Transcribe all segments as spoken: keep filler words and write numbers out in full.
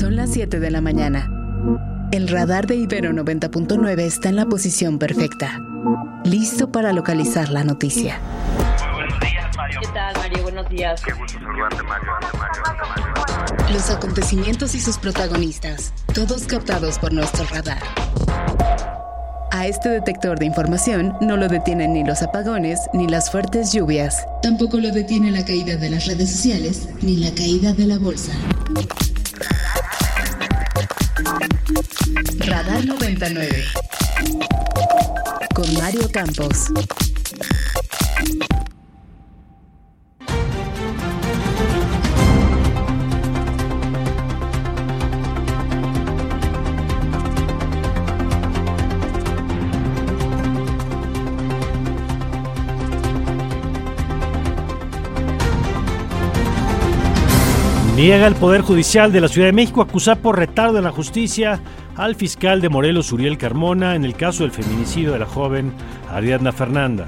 Son las siete de la mañana. El radar de Ibero noventa punto nueve está en la posición perfecta, listo para localizar la noticia. Buenos días, Mario. ¿Qué tal, Mario? Buenos días. Qué gusto saludarte, Mario. Mario. Los acontecimientos y sus protagonistas, todos captados por nuestro radar. A este detector de información no lo detienen ni los apagones ni las fuertes lluvias. Tampoco lo detiene la caída de las redes sociales ni la caída de la bolsa. Radar noventa y nueve con Mario Campos. Niega el Poder Judicial de la Ciudad de México acusar por retardo en la justicia al fiscal de Morelos, Uriel Carmona, en el caso del feminicidio de la joven Ariadna Fernanda.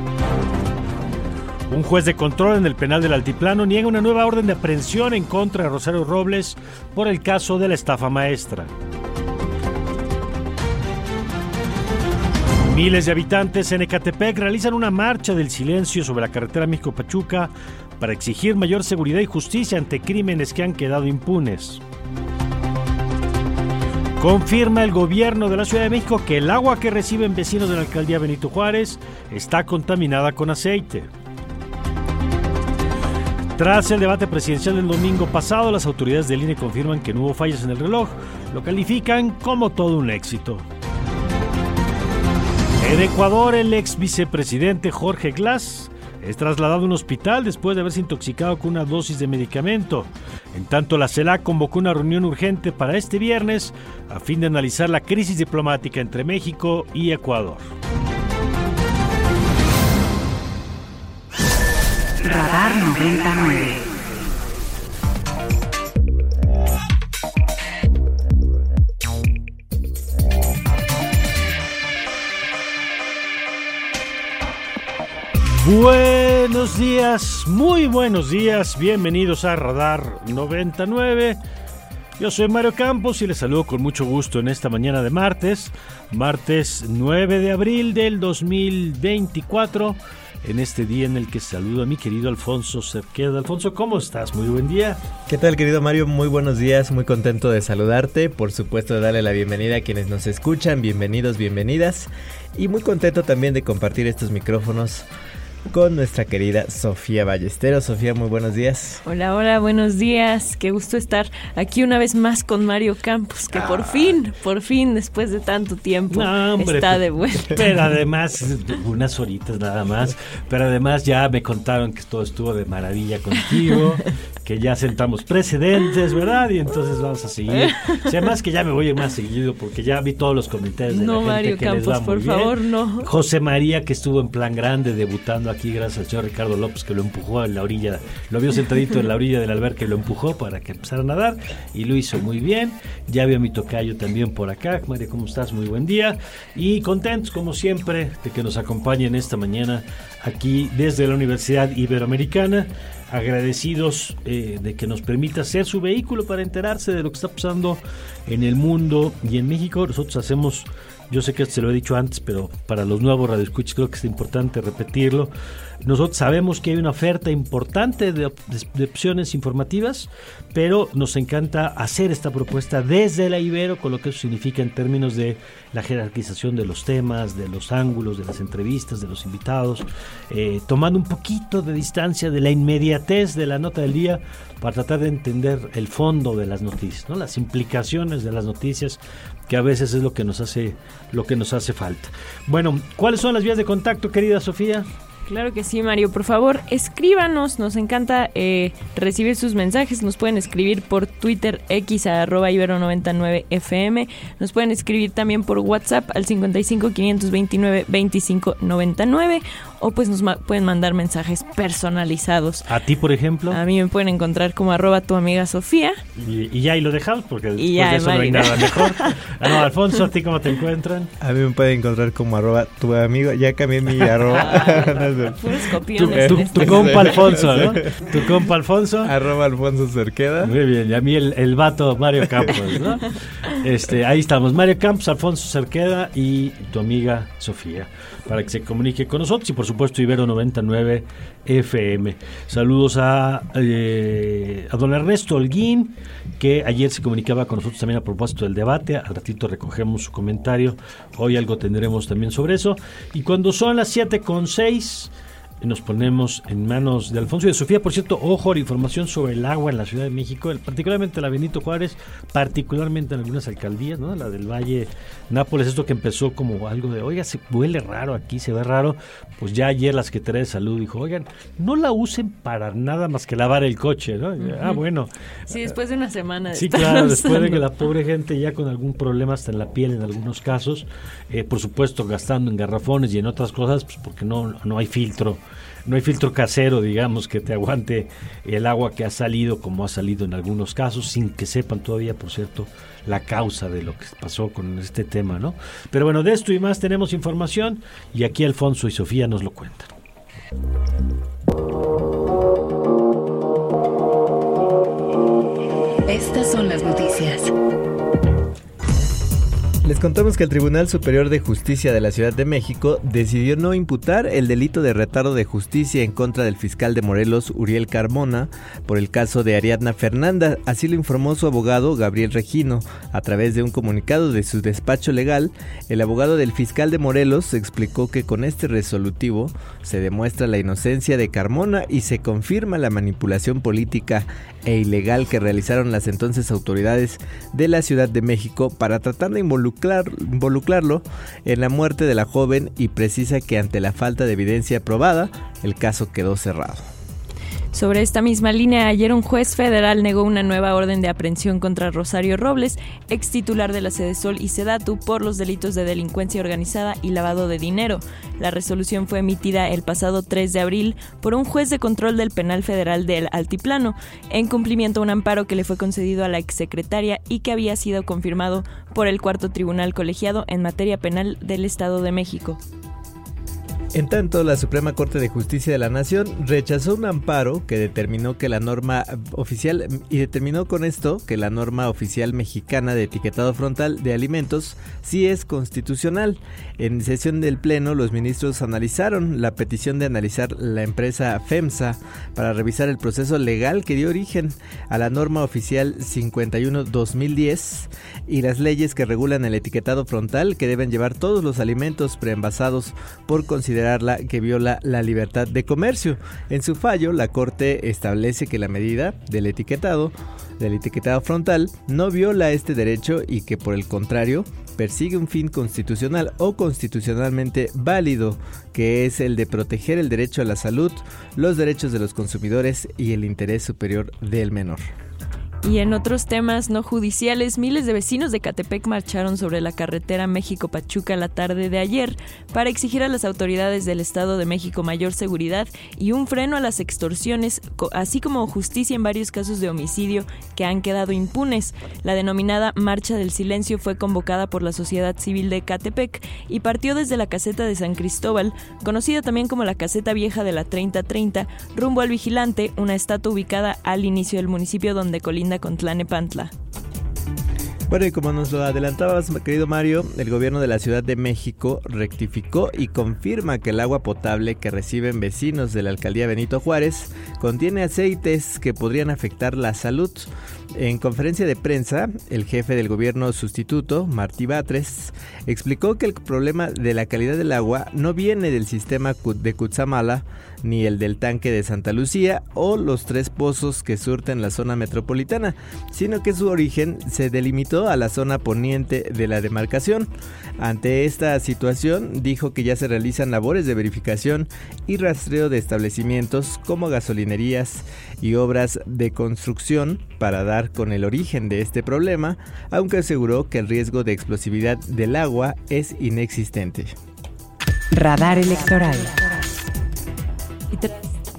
Un juez de control en el penal del Altiplano niega una nueva orden de aprehensión en contra de Rosario Robles por el caso de la estafa maestra. Miles de habitantes en Ecatepec realizan una marcha del silencio sobre la carretera México-Pachuca para exigir mayor seguridad y justicia ante crímenes que han quedado impunes. Confirma el gobierno de la Ciudad de México que el agua que reciben vecinos de la alcaldía Benito Juárez está contaminada con aceite. Tras el debate presidencial del domingo pasado, las autoridades del I N E confirman que no hubo fallas en el reloj. Lo califican como todo un éxito. En Ecuador, el ex vicepresidente Jorge Glass es trasladado a un hospital después de haberse intoxicado con una dosis de medicamento. En tanto, la CELAC convocó una reunión urgente para este viernes a fin de analizar la crisis diplomática entre México y Ecuador. Radar noventa y nueve. Buenos días, muy buenos días, bienvenidos a Radar noventa y nueve. Yo soy Mario Campos y les saludo con mucho gusto en esta mañana de martes, martes nueve de abril del dos mil veinticuatro, en este día en el que saludo a mi querido Alfonso Cerqueda. Alfonso, ¿cómo estás? Muy buen día. ¿Qué tal, querido Mario? Muy buenos días, muy contento de saludarte, por supuesto de darle la bienvenida a quienes nos escuchan, bienvenidos, bienvenidas, y muy contento también de compartir estos micrófonos con nuestra querida Sofía Ballesteros. Sofía, muy buenos días. Hola, hola, buenos días. Qué gusto estar aquí una vez más con Mario Campos, que ah. por fin, por fin, después de tanto tiempo, no, hombre, está de vuelta. Pero además, unas horitas nada más, pero además ya me contaron que todo estuvo de maravilla contigo, que ya sentamos precedentes, ¿verdad? Y entonces vamos a seguir. O sea, además que ya me voy a ir más seguido porque ya vi todos los comentarios de no, la gente Mario que Campos, les va muy por bien. favor, no. José María, que estuvo en plan grande debutando aquí gracias al señor Ricardo López, que lo empujó en la orilla, lo vio sentadito en la orilla del alberca y lo empujó para que empezara a nadar y lo hizo muy bien. Ya vio a mi tocayo también por acá. María, ¿cómo estás? Muy buen día y contentos como siempre de que nos acompañen esta mañana aquí desde la Universidad Iberoamericana. Agradecidos eh, de que nos permita ser su vehículo para enterarse de lo que está pasando en el mundo y en México. Nosotros hacemos, yo sé que se lo he dicho antes, pero para los nuevos radioescuchas creo que es importante repetirlo. Nosotros sabemos que hay una oferta importante de, de, de opciones informativas, pero nos encanta hacer esta propuesta desde la Ibero, con lo que eso significa en términos de la jerarquización de los temas, de los ángulos, de las entrevistas, de los invitados, eh, tomando un poquito de distancia de la inmediatez de la nota del día para tratar de entender el fondo de las noticias, ¿no? Las implicaciones de las noticias, que a veces es lo que nos hace, lo que nos hace falta. Bueno, ¿cuáles son las vías de contacto, querida Sofía? Claro que sí, Mario. Por favor, escríbanos. Nos encanta eh, recibir sus mensajes. Nos pueden escribir por Twitter, X, a arroba Ibero noventa y nueve F M. Nos pueden escribir también por WhatsApp al cincuenta y cinco, quinientos veintinueve, veinticinco noventa y nueve. O pues nos ma- pueden mandar mensajes personalizados. ¿A ti, por ejemplo? A mí me pueden encontrar como arroba tu amiga Sofía. Y, y ya ahí lo dejamos porque después ya, de eso Mario. No hay nada mejor. Ah, no, Alfonso, ¿a ti cómo te encuentran? A mí me pueden encontrar como arroba tu amigo. Ya cambié mi arroba. No Puros Tu, copiones. tu- en tu este- compa Alfonso, ¿no? Tu compa Alfonso. Arroba Alfonso Cerqueda. Muy bien, y a mí el, el vato Mario Campos, ¿no? Este, ahí estamos, Mario Campos, Alfonso Cerqueda y tu amiga Sofía, para que se comunique con nosotros y por supuesto Ibero noventa y nueve F M. Saludos a, eh, a don Ernesto Holguín, que ayer se comunicaba con nosotros también a propósito del debate. Al ratito recogemos su comentario, hoy algo tendremos también sobre eso. Y cuando son las siete con seis, nos ponemos en manos de Alfonso y de Sofía. Por cierto, ojo, la información sobre el agua en la Ciudad de México, el- particularmente la Benito Juárez, particularmente en algunas alcaldías, ¿no? La del Valle, Nápoles, esto que empezó como algo de, oiga, se huele raro aquí, se ve raro. Pues ya ayer la Secretaría de Salud dijo, oigan, no la usen para nada más que lavar el coche, ¿no? Uh-huh. Ah, bueno. Sí, después de una semana de Sí, estar claro, después de que usando. la pobre gente ya con algún problema hasta en la piel en algunos casos, eh, por supuesto gastando en garrafones y en otras cosas, pues porque no, no hay filtro, no hay filtro casero, digamos, que te aguante el agua que ha salido como ha salido en algunos casos, sin que sepan todavía, por cierto, la causa de lo que pasó con este tema, ¿no? Pero bueno, de esto y más tenemos información y aquí Alfonso y Sofía nos lo cuentan. Estas son las noticias. Les contamos que el Tribunal Superior de Justicia de la Ciudad de México decidió no imputar el delito de retardo de justicia en contra del fiscal de Morelos, Uriel Carmona, por el caso de Ariadna Fernanda. Así lo informó su abogado, Gabriel Regino. A través de un comunicado de su despacho legal, el abogado del fiscal de Morelos explicó que con este resolutivo se demuestra la inocencia de Carmona y se confirma la manipulación política e ilegal que realizaron las entonces autoridades de la Ciudad de México para tratar de involucrar involucrarlo en la muerte de la joven y precisa que ante la falta de evidencia probada, el caso quedó cerrado. Sobre esta misma línea, ayer un juez federal negó una nueva orden de aprehensión contra Rosario Robles, ex titular de la Sedesol y Sedatu, por los delitos de delincuencia organizada y lavado de dinero. La resolución fue emitida el pasado tres de abril por un juez de control del Penal Federal del Altiplano, en cumplimiento a un amparo que le fue concedido a la exsecretaria y que había sido confirmado por el Cuarto Tribunal Colegiado en materia penal del Estado de México. En tanto, la Suprema Corte de Justicia de la Nación rechazó un amparo que determinó que la norma oficial y determinó con esto que la norma oficial mexicana de etiquetado frontal de alimentos sí es constitucional. En sesión del Pleno, los ministros analizaron la petición de analizar la empresa FEMSA para revisar el proceso legal que dio origen a la norma oficial cincuenta y uno guión dos mil diez y las leyes que regulan el etiquetado frontal que deben llevar todos los alimentos preenvasados por considerar que viola la libertad de comercio. En su fallo, la Corte establece que la medida del etiquetado, del etiquetado frontal, no viola este derecho y que por el contrario persigue un fin constitucional o constitucionalmente válido, que es el de proteger el derecho a la salud, los derechos de los consumidores y el interés superior del menor. Y en otros temas no judiciales, miles de vecinos de Catepec marcharon sobre la carretera México-Pachuca la tarde de ayer para exigir a las autoridades del Estado de México mayor seguridad y un freno a las extorsiones, así como justicia en varios casos de homicidio que han quedado impunes. La denominada Marcha del Silencio fue convocada por la Sociedad Civil de Catepec y partió desde la caseta de San Cristóbal, conocida también como la caseta vieja de la treinta treinta, rumbo al Vigilante, una estatua ubicada al inicio del municipio donde colinda con Tlanepantla. Bueno, y como nos lo adelantabas, querido Mario, el gobierno de la Ciudad de México rectificó y confirma que el agua potable que reciben vecinos de la alcaldía Benito Juárez contiene aceites que podrían afectar la salud. En conferencia de prensa, el jefe del gobierno sustituto, Martí Batres, explicó que el problema de la calidad del agua no viene del sistema de Cutzamala, ni el del tanque de Santa Lucía o los tres pozos que surten la zona metropolitana, sino que su origen se delimitó a la zona poniente de la demarcación. Ante esta situación, dijo que ya se realizan labores de verificación y rastreo de establecimientos como gasolinerías y obras de construcción para dar con el origen de este problema, aunque aseguró que el riesgo de explosividad del agua es inexistente. Radar electoral. Y tras,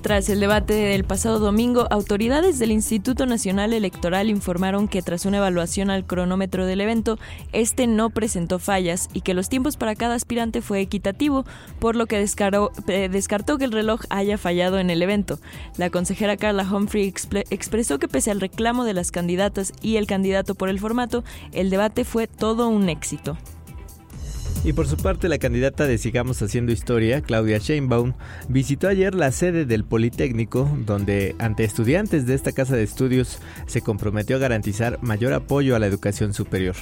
Tras el debate del pasado domingo, autoridades del Instituto Nacional Electoral informaron que tras una evaluación al cronómetro del evento, este no presentó fallas y que los tiempos para cada aspirante fue equitativo, por lo que descaró, eh, descartó que el reloj haya fallado en el evento. La consejera Carla Humphrey expre- expresó que pese al reclamo de las candidatas y el candidato por el formato, el debate fue todo un éxito. Y por su parte, la candidata de Sigamos Haciendo Historia, Claudia Sheinbaum, visitó ayer la sede del Politécnico, donde ante estudiantes de esta casa de estudios se comprometió a garantizar mayor apoyo a la educación superior.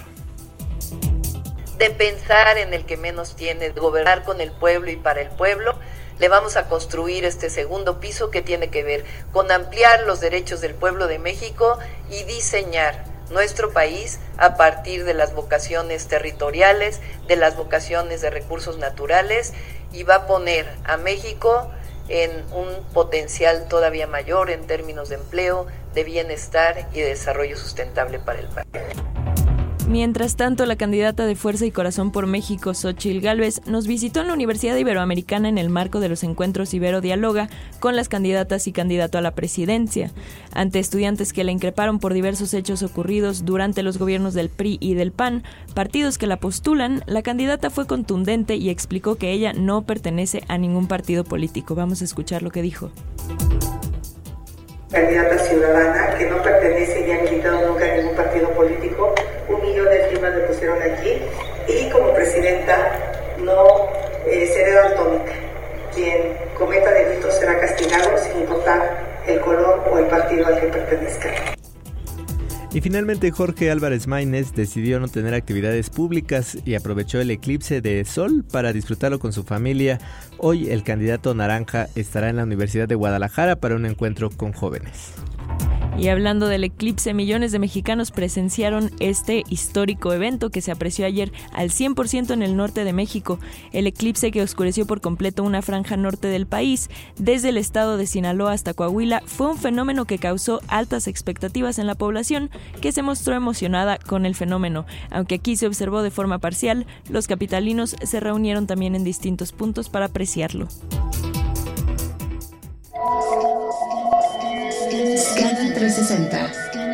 De pensar en el que menos tiene, de gobernar con el pueblo y para el pueblo, le vamos a construir este segundo piso que tiene que ver con ampliar los derechos del pueblo de México y diseñar nuestro país a partir de las vocaciones territoriales, de las vocaciones de recursos naturales, y va a poner a México en un potencial todavía mayor en términos de empleo, de bienestar y de desarrollo sustentable para el país. Mientras tanto, la candidata de Fuerza y Corazón por México, Xóchitl Gálvez, nos visitó en la Universidad Iberoamericana en el marco de los encuentros Ibero Dialoga con las candidatas y candidato a la presidencia. Ante estudiantes que la increparon por diversos hechos ocurridos durante los gobiernos del P R I y del P A N, partidos que la postulan, la candidata fue contundente y explicó que ella no pertenece a ningún partido político. Vamos a escuchar lo que dijo. Candidata ciudadana que no pertenece ni ha militado nunca a ningún partido político, un millón de firmas le pusieron aquí, y como presidenta no eh, seré daltónica. Quien cometa delitos será castigado sin importar el color o el partido al que pertenezca. Y finalmente, Jorge Álvarez Maínez decidió no tener actividades públicas y aprovechó el eclipse de sol para disfrutarlo con su familia. Hoy el candidato naranja estará en la Universidad de Guadalajara para un encuentro con jóvenes. Y hablando del eclipse, millones de mexicanos presenciaron este histórico evento que se apreció ayer al cien por ciento en el norte de México. El eclipse, que oscureció por completo una franja norte del país, desde el estado de Sinaloa hasta Coahuila, fue un fenómeno que causó altas expectativas en la población, que se mostró emocionada con el fenómeno. Aunque aquí se observó de forma parcial, los capitalinos se reunieron también en distintos puntos para apreciarlo. Scanner trescientos sesenta.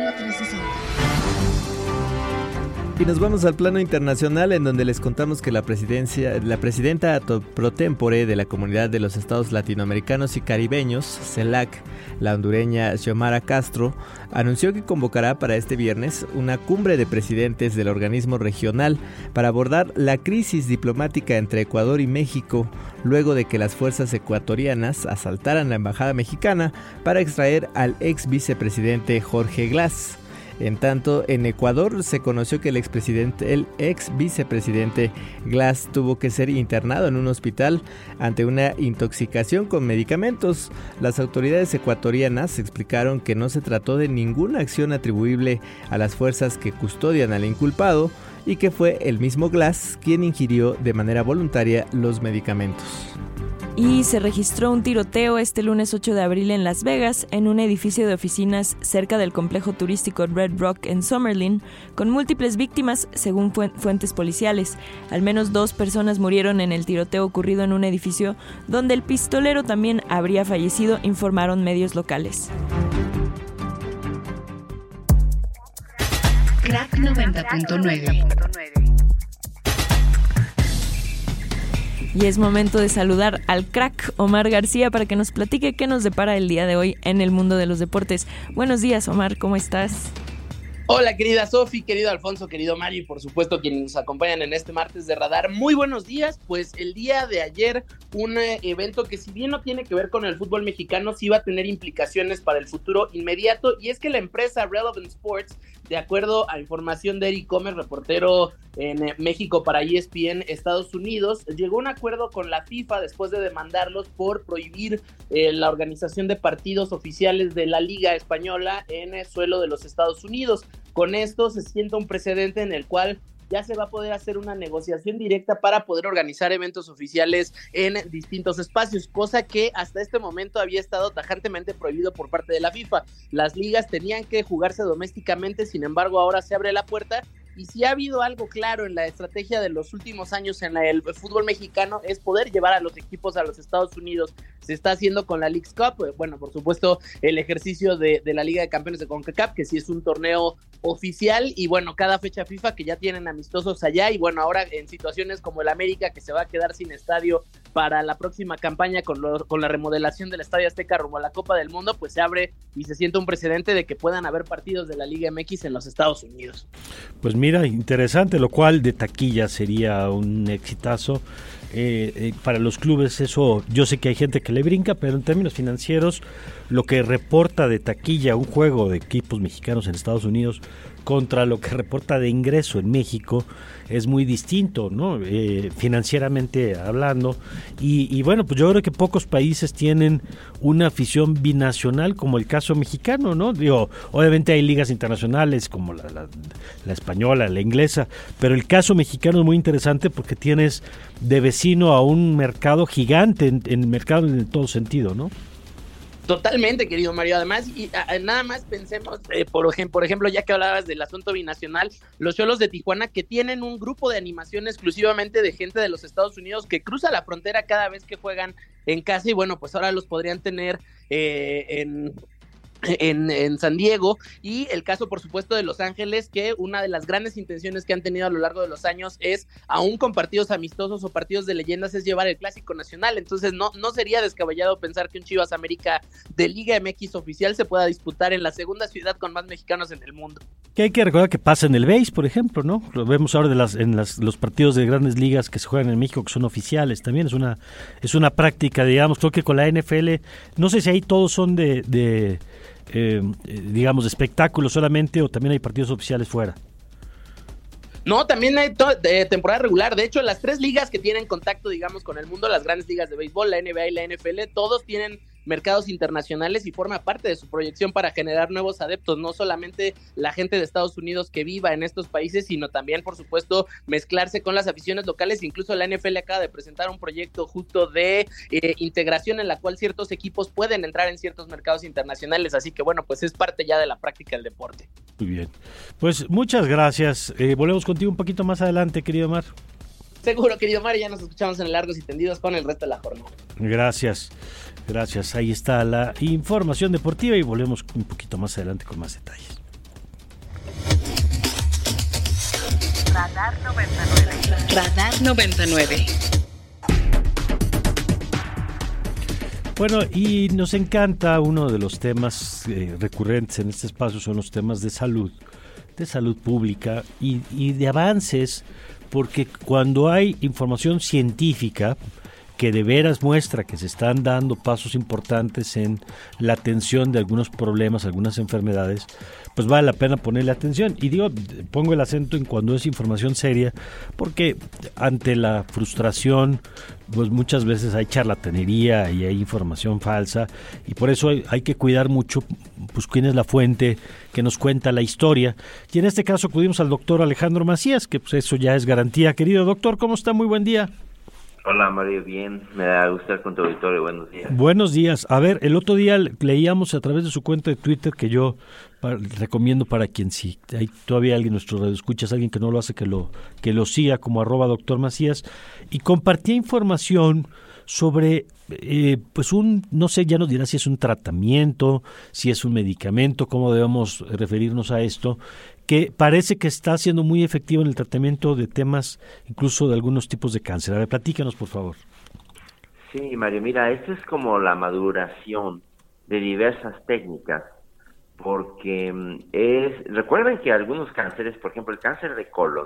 Y nos vamos al plano internacional, en donde les contamos que la presidencia, la presidenta pro tempore de la Comunidad de los Estados Latinoamericanos y Caribeños, CELAC, la hondureña Xiomara Castro, anunció que convocará para este viernes una cumbre de presidentes del organismo regional para abordar la crisis diplomática entre Ecuador y México, luego de que las fuerzas ecuatorianas asaltaran la embajada mexicana para extraer al ex vicepresidente Jorge Glass. En tanto, en Ecuador se conoció que el expresidente, el ex vicepresidente Glass tuvo que ser internado en un hospital ante una intoxicación con medicamentos. Las autoridades ecuatorianas explicaron que no se trató de ninguna acción atribuible a las fuerzas que custodian al inculpado y que fue el mismo Glass quien ingirió de manera voluntaria los medicamentos. Y se registró un tiroteo este lunes ocho de abril en Las Vegas, en un edificio de oficinas cerca del complejo turístico Red Rock en Summerlin, con múltiples víctimas, según fuentes policiales. Al menos dos personas murieron en el tiroteo ocurrido en un edificio donde el pistolero también habría fallecido, informaron medios locales. Crack noventa punto nueve. Y es momento de saludar al crack Omar García para que nos platique qué nos depara el día de hoy en el mundo de los deportes. Buenos días, Omar, ¿cómo estás? Hola, querida Sofi, querido Alfonso, querido Mario y por supuesto quienes nos acompañan en este martes de Radar. Muy buenos días. Pues el día de ayer un eh, evento que, si bien no tiene que ver con el fútbol mexicano, sí va a tener implicaciones para el futuro inmediato, y es que la empresa Relevant Sports, de acuerdo a información de Eric Comer, reportero en eh, México para E S P N Estados Unidos, llegó a un acuerdo con la FIFA después de demandarlos por prohibir eh, la organización de partidos oficiales de la Liga Española en el suelo de los Estados Unidos. Con esto se sienta un precedente en el cual ya se va a poder hacer una negociación directa para poder organizar eventos oficiales en distintos espacios, cosa que hasta este momento había estado tajantemente prohibido por parte de la FIFA. Las ligas tenían que jugarse domésticamente, sin embargo ahora se abre la puerta y si ha habido algo claro en la estrategia de los últimos años en la, el fútbol mexicano es poder llevar a los equipos a los Estados Unidos. Se está haciendo con la Leagues Cup, bueno, por supuesto el ejercicio de, de la Liga de Campeones de CONCACAF, que sí es un torneo oficial, y bueno, cada fecha FIFA que ya tienen amistosos allá, y bueno, ahora en situaciones como el América, que se va a quedar sin estadio para la próxima campaña con, lo, con la remodelación del Estadio Azteca rumbo a la Copa del Mundo, pues se abre y se siente un precedente de que puedan haber partidos de la Liga M X en los Estados Unidos. Pues mira, interesante, lo cual de taquilla sería un exitazo. Eh, eh, para los clubes eso, yo sé que hay gente que le brinca, pero en términos financieros, lo que reporta de taquilla un juego de equipos mexicanos en Estados Unidos contra lo que reporta de ingreso en México es muy distinto, ¿no? Eh, financieramente hablando, y, y bueno, pues yo creo que pocos países tienen una afición binacional como el caso mexicano, ¿no? Digo, obviamente hay ligas internacionales como la, la, la española, la inglesa, pero el caso mexicano es muy interesante porque tienes de vecino a un mercado gigante, en, en el mercado en todo sentido, ¿no? Totalmente, querido Mario. Además, y a, nada más pensemos, eh, por, ejemplo, por ejemplo, ya que hablabas del asunto binacional, los Xolos de Tijuana, que tienen un grupo de animación exclusivamente de gente de los Estados Unidos que cruza la frontera cada vez que juegan en casa, y bueno, pues ahora los podrían tener eh, en... En, en San Diego, y el caso por supuesto de Los Ángeles, que una de las grandes intenciones que han tenido a lo largo de los años es, aún con partidos amistosos o partidos de leyendas, es llevar el Clásico Nacional. Entonces no, no sería descabellado pensar que un Chivas América de Liga M X oficial se pueda disputar en la segunda ciudad con más mexicanos en el mundo. Que hay que recordar que pasa en el béis, por ejemplo, ¿no? Lo vemos ahora de las, en las, los partidos de grandes ligas que se juegan en México, que son oficiales, también es una, es una práctica, digamos. Creo que con la N F L, no sé si ahí todos son de... de Eh, digamos, de espectáculo solamente, o también hay partidos oficiales fuera. No, también hay to- de temporada regular. De hecho, las tres ligas que tienen contacto, digamos, con el mundo, las grandes ligas de béisbol, la N B A y la N F L, todos tienen mercados internacionales y forma parte de su proyección para generar nuevos adeptos, no solamente la gente de Estados Unidos que viva en estos países, sino también, por supuesto, mezclarse con las aficiones locales. Incluso la N F L acaba de presentar un proyecto justo de eh, integración en la cual ciertos equipos pueden entrar en ciertos mercados internacionales, así que bueno, pues es parte ya de la práctica del deporte. Muy bien, pues muchas gracias. Eh, volvemos contigo un poquito más adelante, querido Mar. Seguro, querido Mario, ya nos escuchamos en Largos y Tendidos con el resto de la jornada. Gracias, gracias. Ahí está la información deportiva y volvemos un poquito más adelante con más detalles. Radar noventa y nueve. Radar noventa y nueve. Bueno, y nos encanta uno de los temas eh, recurrentes en este espacio, son los temas de salud, de salud pública y, y de avances, porque cuando hay información científica que de veras muestra que se están dando pasos importantes en la atención de algunos problemas, algunas enfermedades, pues vale la pena ponerle atención. Y digo, pongo el acento en cuando es información seria, porque ante la frustración, pues muchas veces hay charlatanería y hay información falsa, y por eso hay, hay que cuidar mucho pues quién es la fuente que nos cuenta la historia. Y en este caso acudimos al doctor Alejandro Macías, que pues eso ya es garantía. Querido doctor, ¿cómo está? Muy buen día. Hola Mario, bien, me da gusto estar con tu auditorio, buenos días. Buenos días. A ver, el otro día leíamos a través de su cuenta de Twitter, que yo para, recomiendo para quien sí, hay todavía alguien, nuestro radio escuchas, alguien que no lo hace, que lo que lo siga como arroba doctor Macías, y compartía información sobre, eh, pues un, no sé, ya nos dirá si es un tratamiento, si es un medicamento, cómo debemos referirnos a esto, que parece que está siendo muy efectivo en el tratamiento de temas, incluso de algunos tipos de cáncer. A ver, platícanos, por favor. Sí, Mario, mira, esto es como la maduración de diversas técnicas, porque es, recuerden que algunos cánceres, por ejemplo, el cáncer de colon,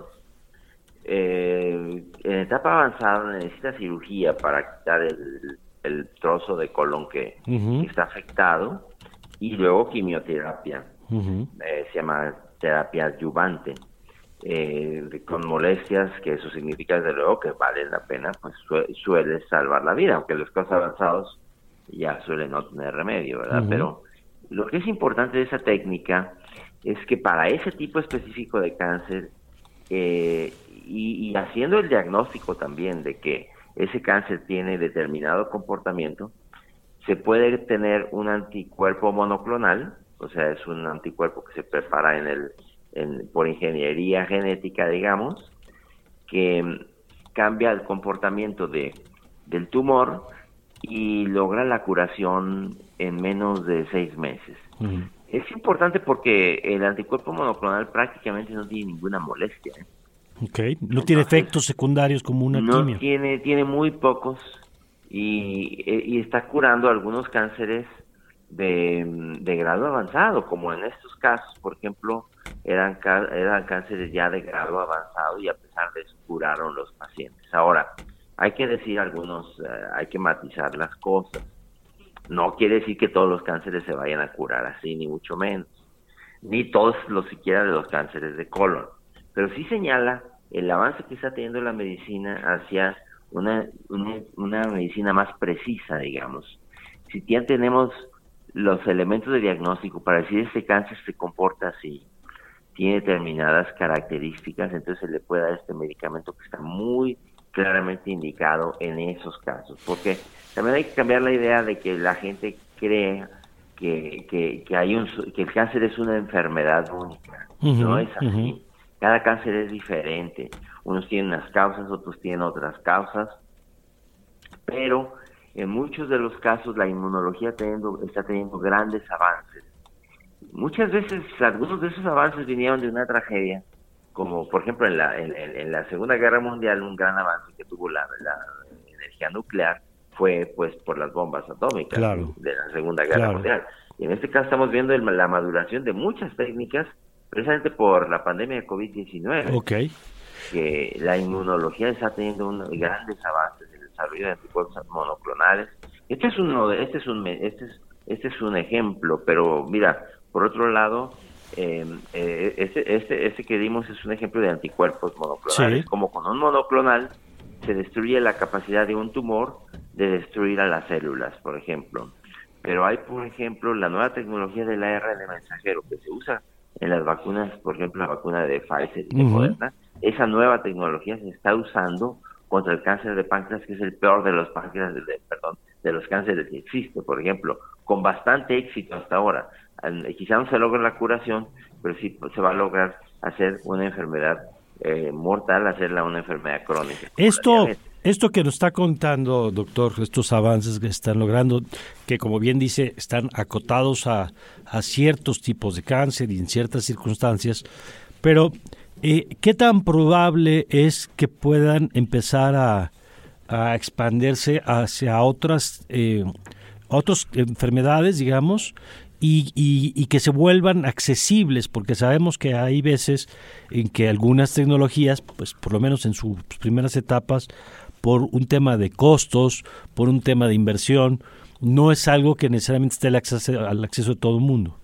eh, en etapa avanzada necesita cirugía para quitar el, el trozo de colon que, uh-huh. que está afectado, y luego quimioterapia, uh-huh. eh, se llama terapia adyuvante, eh, con molestias, que eso significa desde luego que vale la pena, pues su- suele salvar la vida, aunque los casos avanzados ya suelen no tener remedio, ¿verdad? Uh-huh. Pero lo que es importante de esa técnica es que para ese tipo específico de cáncer, eh, y, y haciendo el diagnóstico también de que ese cáncer tiene determinado comportamiento, se puede tener un anticuerpo monoclonal, o sea, es un anticuerpo que se prepara en el en, por ingeniería genética, digamos, que cambia el comportamiento de, del tumor y logra la curación en menos de seis meses. Uh-huh. Es importante porque el anticuerpo monoclonal prácticamente no tiene ninguna molestia, ¿eh? Okay. No Entonces, tiene efectos secundarios como una no quimio. Tiene, tiene muy pocos y, y está curando algunos cánceres de, de grado avanzado, como en estos casos, por ejemplo, eran, eran cánceres ya de grado avanzado y a pesar de eso curaron los pacientes. Ahora, hay que decir algunos, uh, hay que matizar las cosas. No quiere decir que todos los cánceres se vayan a curar así, ni mucho menos, ni todos los siquiera de los cánceres de colon, pero sí señala el avance que está teniendo la medicina hacia una, una, una medicina más precisa, digamos. Si ya tenemos los elementos de diagnóstico para decir este cáncer se comporta así, tiene determinadas características, entonces se le puede dar este medicamento que está muy claramente indicado en esos casos, porque también hay que cambiar la idea de que la gente cree que, que, que hay un que el cáncer es una enfermedad única. Uh-huh, no es así. Uh-huh. Cada cáncer es diferente. Unos tienen unas causas, otros tienen otras causas, pero en muchos de los casos la inmunología teniendo, está teniendo grandes avances. Muchas veces algunos de esos avances vinieron de una tragedia, como por ejemplo en la en, en la Segunda Guerra Mundial, un gran avance que tuvo la, la energía nuclear fue pues por las bombas atómicas, claro, de la Segunda Guerra claro. Mundial. Y en este caso estamos viendo el, la maduración de muchas técnicas precisamente por la pandemia de COVID diecinueve. Okay. Que la inmunología está teniendo un, grandes avances en el desarrollo de anticuerpos monoclonales. Este es uno de, este es un este es este es un ejemplo, pero mira, por otro lado, eh, eh, este, este, este que dimos es un ejemplo de anticuerpos monoclonales. Sí. Como con un monoclonal se destruye la capacidad de un tumor de destruir a las células, por ejemplo. Pero hay, por ejemplo, la nueva tecnología del A R N mensajero que se usa en las vacunas, por ejemplo, la vacuna de Pfizer y de uh-huh. Moderna. Esa nueva tecnología se está usando contra el cáncer de páncreas, que es el peor de los páncreas, de, de, perdón, de los cánceres que existe, por ejemplo, con bastante éxito hasta ahora. Quizá no se logra la curación, pero sí se va a lograr hacer una enfermedad eh, mortal, hacerla una enfermedad crónica. Esto, esto que nos está contando, doctor, estos avances que están logrando, que como bien dice, están acotados a, a ciertos tipos de cáncer y en ciertas circunstancias, pero eh, ¿qué tan probable es que puedan empezar a, a expandirse hacia otras, eh, otras enfermedades, digamos, Y, y, y que se vuelvan accesibles? Porque sabemos que hay veces en que algunas tecnologías, pues por lo menos en sus primeras etapas, por un tema de costos, por un tema de inversión, no es algo que necesariamente esté al acceso, al acceso de todo el mundo.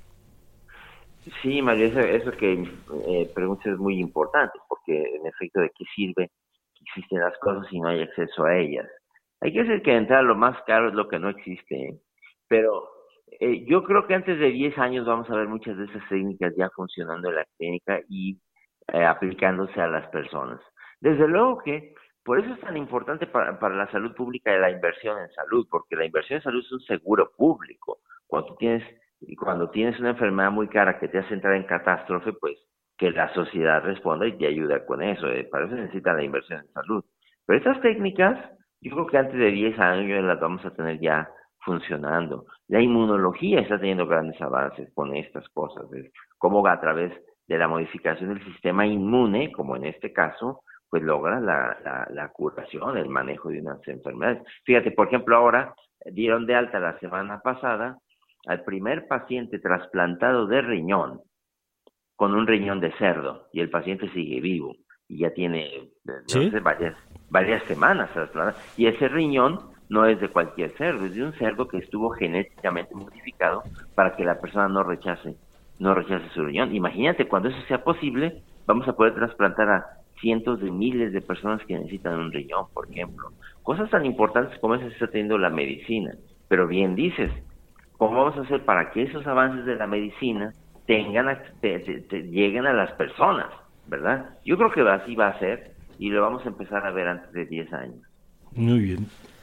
Sí, Mario, eso, eso que eh, preguntas es muy importante, porque en efecto, ¿de qué sirve que existen las cosas si no hay acceso a ellas? Hay que decir que entrar lo más caro es lo que no existe, ¿eh? Pero Eh, yo creo que antes de diez años vamos a ver muchas de esas técnicas ya funcionando en la clínica y eh, aplicándose a las personas. Desde luego que por eso es tan importante para, para la salud pública la inversión en salud, porque la inversión en salud es un seguro público. Cuando tienes, cuando tienes una enfermedad muy cara que te hace entrar en catástrofe, pues que la sociedad responda y te ayuda con eso. Eh, para eso se necesita la inversión en salud. Pero estas técnicas, yo creo que antes de diez años las vamos a tener ya funcionando. La inmunología está teniendo grandes avances con estas cosas, es cómo a través de la modificación del sistema inmune, como en este caso, pues logra la, la, la curación, el manejo de unas enfermedades. Fíjate, por ejemplo, ahora dieron de alta la semana pasada al primer paciente trasplantado de riñón con un riñón de cerdo, y el paciente sigue vivo y ya tiene ¿Sí? no sé, varias, varias semanas trasplantado, y ese riñón no es de cualquier cerdo, es de un cerdo que estuvo genéticamente modificado para que la persona no rechace, no rechace su riñón. Imagínate, cuando eso sea posible, vamos a poder trasplantar a cientos de miles de personas que necesitan un riñón, por ejemplo. Cosas tan importantes como esas está teniendo la medicina. Pero bien dices, ¿cómo vamos a hacer para que esos avances de la medicina tengan, te, te, te, lleguen a las personas, verdad? Yo creo que así va a ser y lo vamos a empezar a ver antes de diez años. Muy bien.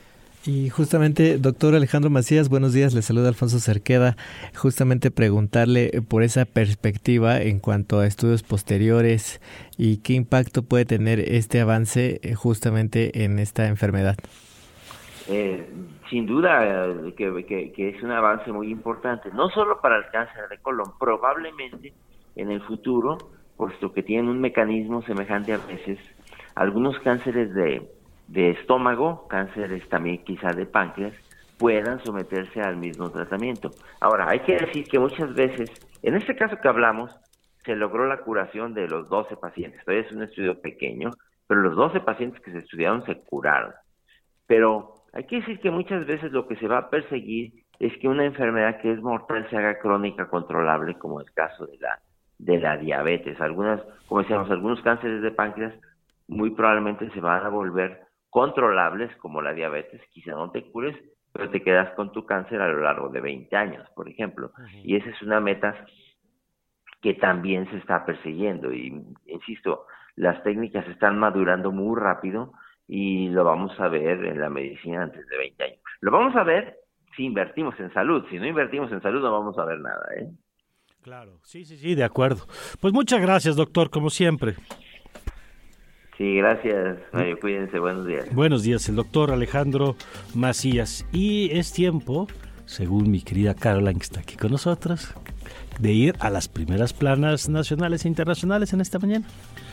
Y justamente, doctor Alejandro Macías, buenos días, le saluda Alfonso Cerqueda. Justamente preguntarle por esa perspectiva en cuanto a estudios posteriores y qué impacto puede tener este avance justamente en esta enfermedad. Eh, sin duda eh, que, que, que es un avance muy importante, no solo para el cáncer de colon, probablemente en el futuro, puesto que tienen un mecanismo semejante a veces, algunos cánceres de de estómago, cánceres también quizá de páncreas, puedan someterse al mismo tratamiento. Ahora, hay que decir que muchas veces, en este caso que hablamos, se logró la curación de los doce pacientes. Todavía es un estudio pequeño, pero los doce pacientes que se estudiaron se curaron. Pero hay que decir que muchas veces lo que se va a perseguir es que una enfermedad que es mortal se haga crónica controlable, como el caso de la, de la diabetes. Algunas, como decíamos, algunos cánceres de páncreas muy probablemente se van a volver controlables, como la diabetes, quizá no te cures, pero te quedas con tu cáncer a lo largo de veinte años, por ejemplo. Uh-huh. Y esa es una meta que también se está persiguiendo. Y, insisto, las técnicas están madurando muy rápido y lo vamos a ver en la medicina antes de veinte años. Lo vamos a ver si invertimos en salud. Si no invertimos en salud, no vamos a ver nada, ¿eh? Claro, sí, sí, sí, de acuerdo. Pues muchas gracias, doctor, como siempre. Sí, gracias, Mario. Cuídense, buenos días. Buenos días, el doctor Alejandro Macías. Y es tiempo, según mi querida Caroline que está aquí con nosotros, de ir a las primeras planas nacionales e internacionales en esta mañana.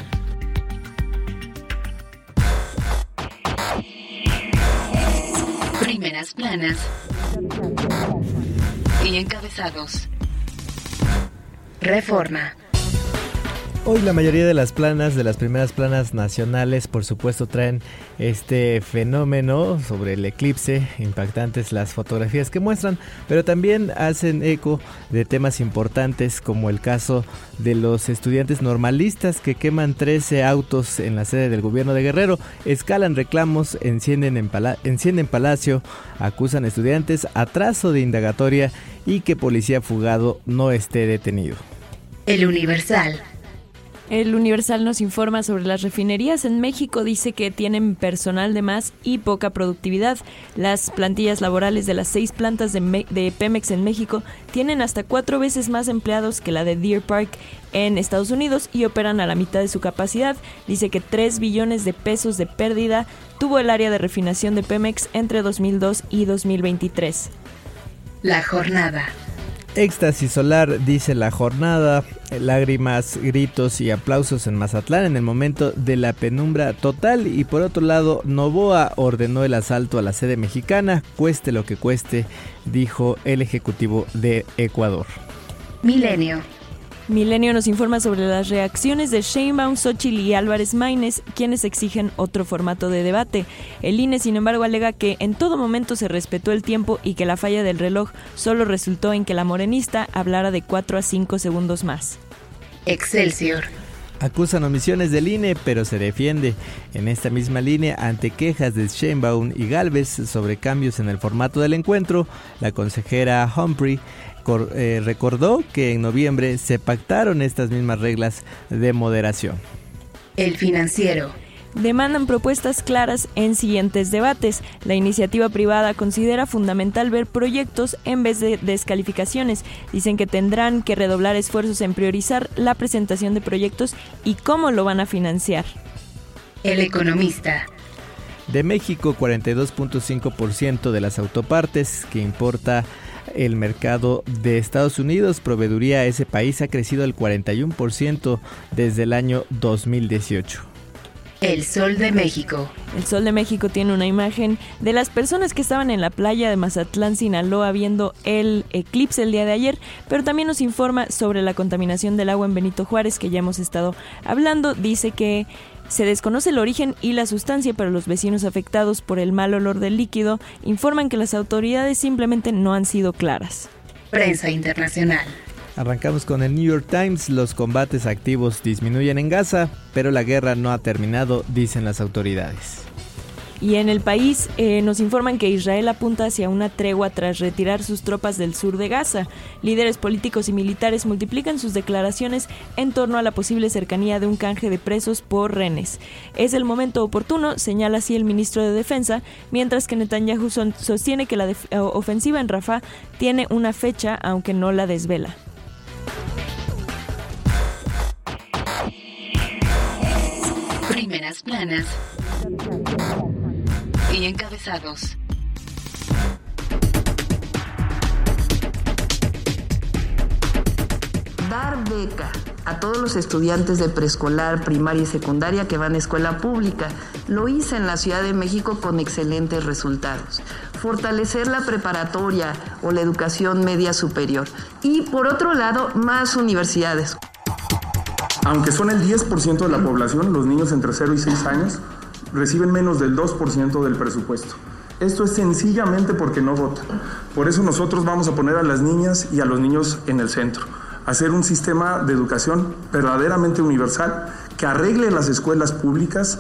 Primeras planas y encabezados. Reforma. Hoy la mayoría de las planas, de las primeras planas nacionales, por supuesto traen este fenómeno sobre el eclipse, impactantes las fotografías que muestran, pero también hacen eco de temas importantes como el caso de los estudiantes normalistas que queman trece autos en la sede del gobierno de Guerrero, escalan reclamos, encienden, en pala- encienden palacio, acusan estudiantes, atraso de indagatoria y que policía fugado no esté detenido. El Universal. El Universal nos informa sobre las refinerías en México, dice que tienen personal de más y poca productividad. Las plantillas laborales de las seis plantas de, Me- de Pemex en México tienen hasta cuatro veces más empleados que la de Deer Park en Estados Unidos y operan a la mitad de su capacidad. Dice que tres billones de pesos de pérdida tuvo el área de refinación de Pemex entre dos mil dos y dos mil veintitrés. La jornada. Éxtasis solar, dice La Jornada, lágrimas, gritos y aplausos en Mazatlán en el momento de la penumbra total. Y por otro lado, Noboa ordenó el asalto a la sede mexicana, cueste lo que cueste, dijo el ejecutivo de Ecuador. Milenio. Milenio nos informa sobre las reacciones de Sheinbaum, Xóchitl y Álvarez Maínez, quienes exigen otro formato de debate. El I N E, sin embargo, alega que en todo momento se respetó el tiempo y que la falla del reloj solo resultó en que la morenista hablara de cuatro a cinco segundos más. Excelsior. Acusan omisiones del I N E, pero se defiende. En esta misma línea, ante quejas de Sheinbaum y Gálvez sobre cambios en el formato del encuentro, la consejera Humphrey cor- eh, recordó que en noviembre se pactaron estas mismas reglas de moderación. El Financiero. Demandan propuestas claras en siguientes debates. La iniciativa privada considera fundamental ver proyectos en vez de descalificaciones. Dicen que tendrán que redoblar esfuerzos en priorizar la presentación de proyectos y cómo lo van a financiar. El Economista. De México, cuarenta y dos punto cinco por ciento de las autopartes que importa el mercado de Estados Unidos, proveeduría a ese país, ha crecido al cuarenta y uno por ciento desde el año dos mil dieciocho. El Sol de México. El Sol de México tiene una imagen de las personas que estaban en la playa de Mazatlán, Sinaloa, viendo el eclipse el día de ayer, pero también nos informa sobre la contaminación del agua en Benito Juárez, que ya hemos estado hablando. Dice que se desconoce el origen y la sustancia, pero los vecinos afectados por el mal olor del líquido informan que las autoridades simplemente no han sido claras. Prensa internacional. Arrancamos con el New York Times. Los combates activos disminuyen en Gaza, pero la guerra no ha terminado, dicen las autoridades. Y en el país eh, nos informan que Israel apunta hacia una tregua tras retirar sus tropas del sur de Gaza. Líderes políticos y militares multiplican sus declaraciones en torno a la posible cercanía de un canje de presos por rehenes. Es el momento oportuno, señala así el ministro de Defensa, mientras que Netanyahu son, sostiene que la def- ofensiva en Rafah tiene una fecha, aunque no la desvela. Primeras planas y encabezados. Dar beca a todos los estudiantes de preescolar, primaria y secundaria que van a escuela pública. Lo hice en la Ciudad de México con excelentes resultados. Fortalecer la preparatoria o la educación media superior. Y por otro lado, más universidades. Aunque son el diez por ciento de la población, los niños entre cero y seis años reciben menos del dos por ciento del presupuesto. Esto es sencillamente porque no votan. Por eso nosotros vamos a poner a las niñas y a los niños en el centro. Hacer un sistema de educación verdaderamente universal que arregle las escuelas públicas.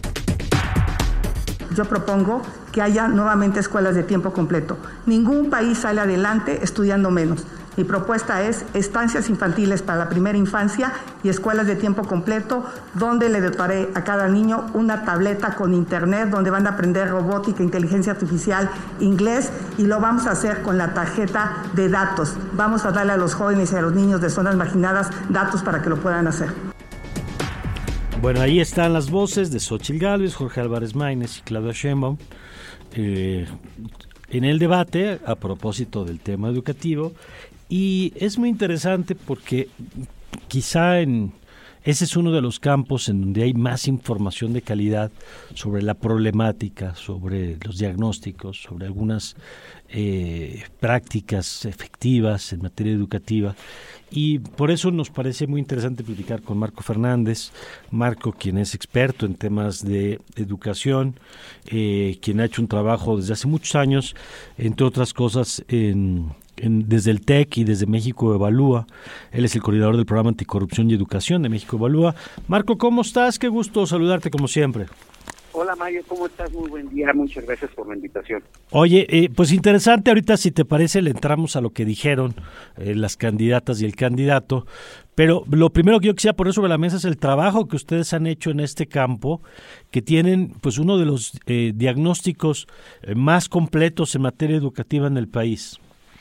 Yo propongo que haya nuevamente escuelas de tiempo completo. Ningún país sale adelante estudiando menos. Mi propuesta es estancias infantiles para la primera infancia y escuelas de tiempo completo, donde le dotaré a cada niño una tableta con internet, donde van a aprender robótica, inteligencia artificial, inglés, y lo vamos a hacer con la tarjeta de datos. Vamos a darle a los jóvenes y a los niños de zonas marginadas datos para que lo puedan hacer. Bueno, ahí están las voces de Xóchitl Gálvez, Jorge Álvarez Maínez y Claudia Sheinbaum eh, en el debate a propósito del tema educativo. Y es muy interesante porque quizá en ese es uno de los campos en donde hay más información de calidad sobre la problemática, sobre los diagnósticos, sobre algunas eh, prácticas efectivas en materia educativa. Y por eso nos parece muy interesante platicar con Marco Fernández. Marco, quien es experto en temas de educación, eh, quien ha hecho un trabajo desde hace muchos años, entre otras cosas, en... En, desde el T E C y desde México Evalúa. Él es el coordinador del programa Anticorrupción y Educación de México Evalúa. Marco, ¿cómo estás? Qué gusto saludarte como siempre. Hola Mario, ¿cómo estás? Muy buen día, muchas gracias por la invitación. Oye, eh, pues interesante, ahorita si te parece le entramos a lo que dijeron eh, las candidatas y el candidato, pero lo primero que yo quisiera poner sobre la mesa es el trabajo que ustedes han hecho en este campo, que tienen pues uno de los eh, diagnósticos eh, más completos en materia educativa en el país.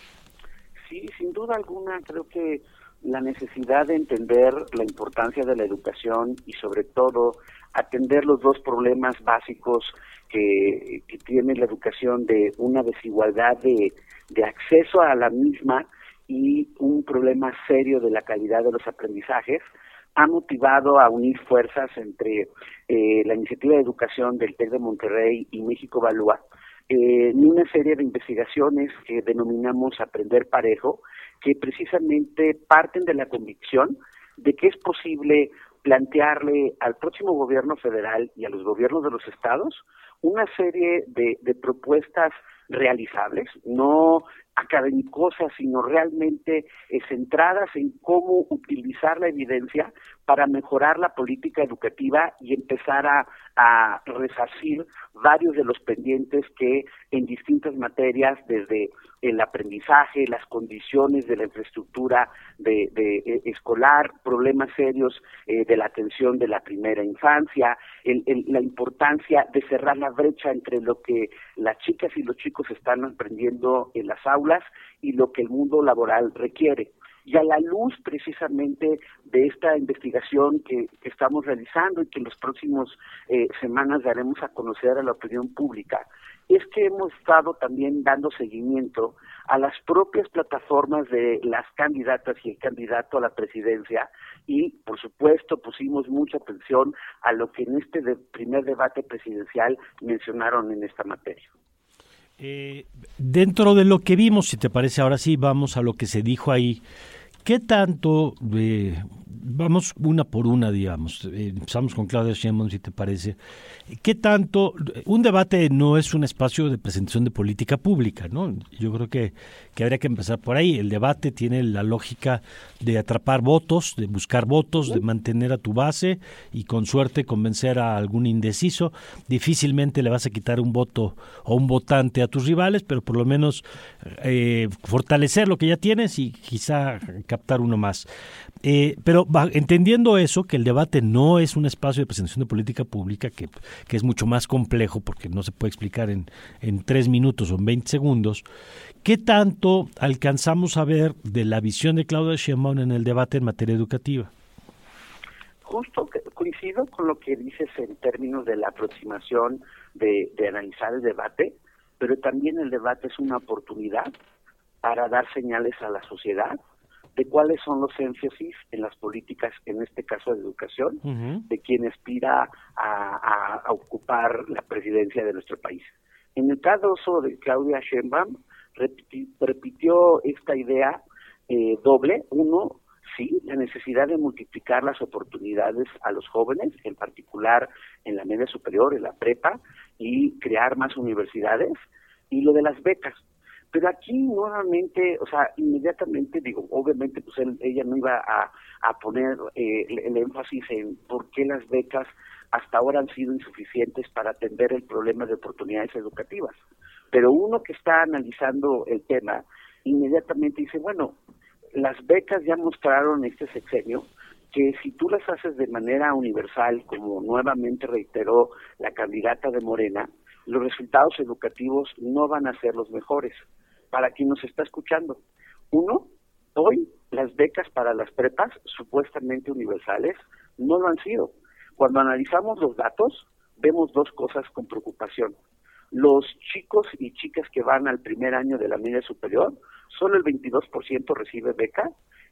Sí, sin duda alguna, creo que la necesidad de entender la importancia de la educación y sobre todo atender los dos problemas básicos que, que tiene la educación, de una desigualdad de, de acceso a la misma y un problema serio de la calidad de los aprendizajes, ha motivado a unir fuerzas entre eh, la iniciativa de educación del TEC de Monterrey y México Evalúa, Eh, en una serie de investigaciones que denominamos Aprender Parejo, que precisamente parten de la convicción de que es posible plantearle al próximo gobierno federal y a los gobiernos de los estados una serie de, de propuestas realizables, no académicosas, sino realmente eh, centradas en cómo utilizar la evidencia para mejorar la política educativa y empezar a, a resarcir varios de los pendientes que en distintas materias, desde el aprendizaje, las condiciones de la infraestructura de, de, de escolar, problemas serios eh, de la atención de la primera infancia, el, el, la importancia de cerrar la brecha entre lo que las chicas y los chicos están aprendiendo en las aulas y lo que el mundo laboral requiere. Y a la luz precisamente de esta investigación que, que estamos realizando y que en las próximas eh, semanas daremos a conocer a la opinión pública, es que hemos estado también dando seguimiento a las propias plataformas de las candidatas y el candidato a la presidencia y, por supuesto, pusimos mucha atención a lo que en este de primer debate presidencial mencionaron en esta materia. Eh, dentro de lo que vimos, si te parece, ahora sí vamos a lo que se dijo ahí. ¿qué tanto, eh, vamos una por una, digamos, eh, empezamos con Claudia Sheinbaum, si te parece, qué tanto, un debate no es un espacio de presentación de política pública, ¿no? Yo creo que, que habría que empezar por ahí. El debate tiene la lógica de atrapar votos, de buscar votos, de mantener a tu base y con suerte convencer a algún indeciso. Difícilmente le vas a quitar un voto o un votante a tus rivales, pero por lo menos eh, fortalecer lo que ya tienes y quizá captar uno más. Eh, pero va, entendiendo eso, que el debate no es un espacio de presentación de política pública, que, que es mucho más complejo porque no se puede explicar en, en tres minutos o en veinte segundos, ¿qué tanto alcanzamos a ver de la visión de Claudia Sheinbaum en el debate en materia educativa? Justo coincido con lo que dices en términos de la aproximación de, de analizar el debate, pero también el debate es una oportunidad para dar señales a la sociedad de cuáles son los énfasis en las políticas, en este caso de educación, uh-huh. de quien aspira a, a, a ocupar la presidencia de nuestro país. En el caso de Claudia Sheinbaum, repiti, repitió esta idea eh, doble. Uno, sí, la necesidad de multiplicar las oportunidades a los jóvenes, en particular en la media superior, en la prepa, y crear más universidades, y lo de las becas. Pero aquí nuevamente, o sea, inmediatamente, digo, obviamente pues él, ella no iba a, a poner eh, el, el énfasis en por qué las becas hasta ahora han sido insuficientes para atender el problema de oportunidades educativas. Pero uno que está analizando el tema, inmediatamente dice, bueno, las becas ya mostraron este sexenio que si tú las haces de manera universal, como nuevamente reiteró la candidata de Morena, los resultados educativos no van a ser los mejores. Para quien nos está escuchando, uno, hoy las becas para las prepas supuestamente universales no lo han sido. Cuando analizamos los datos, vemos dos cosas con preocupación. Los chicos y chicas que van al primer año de la media superior, solo el veintidós por ciento recibe beca,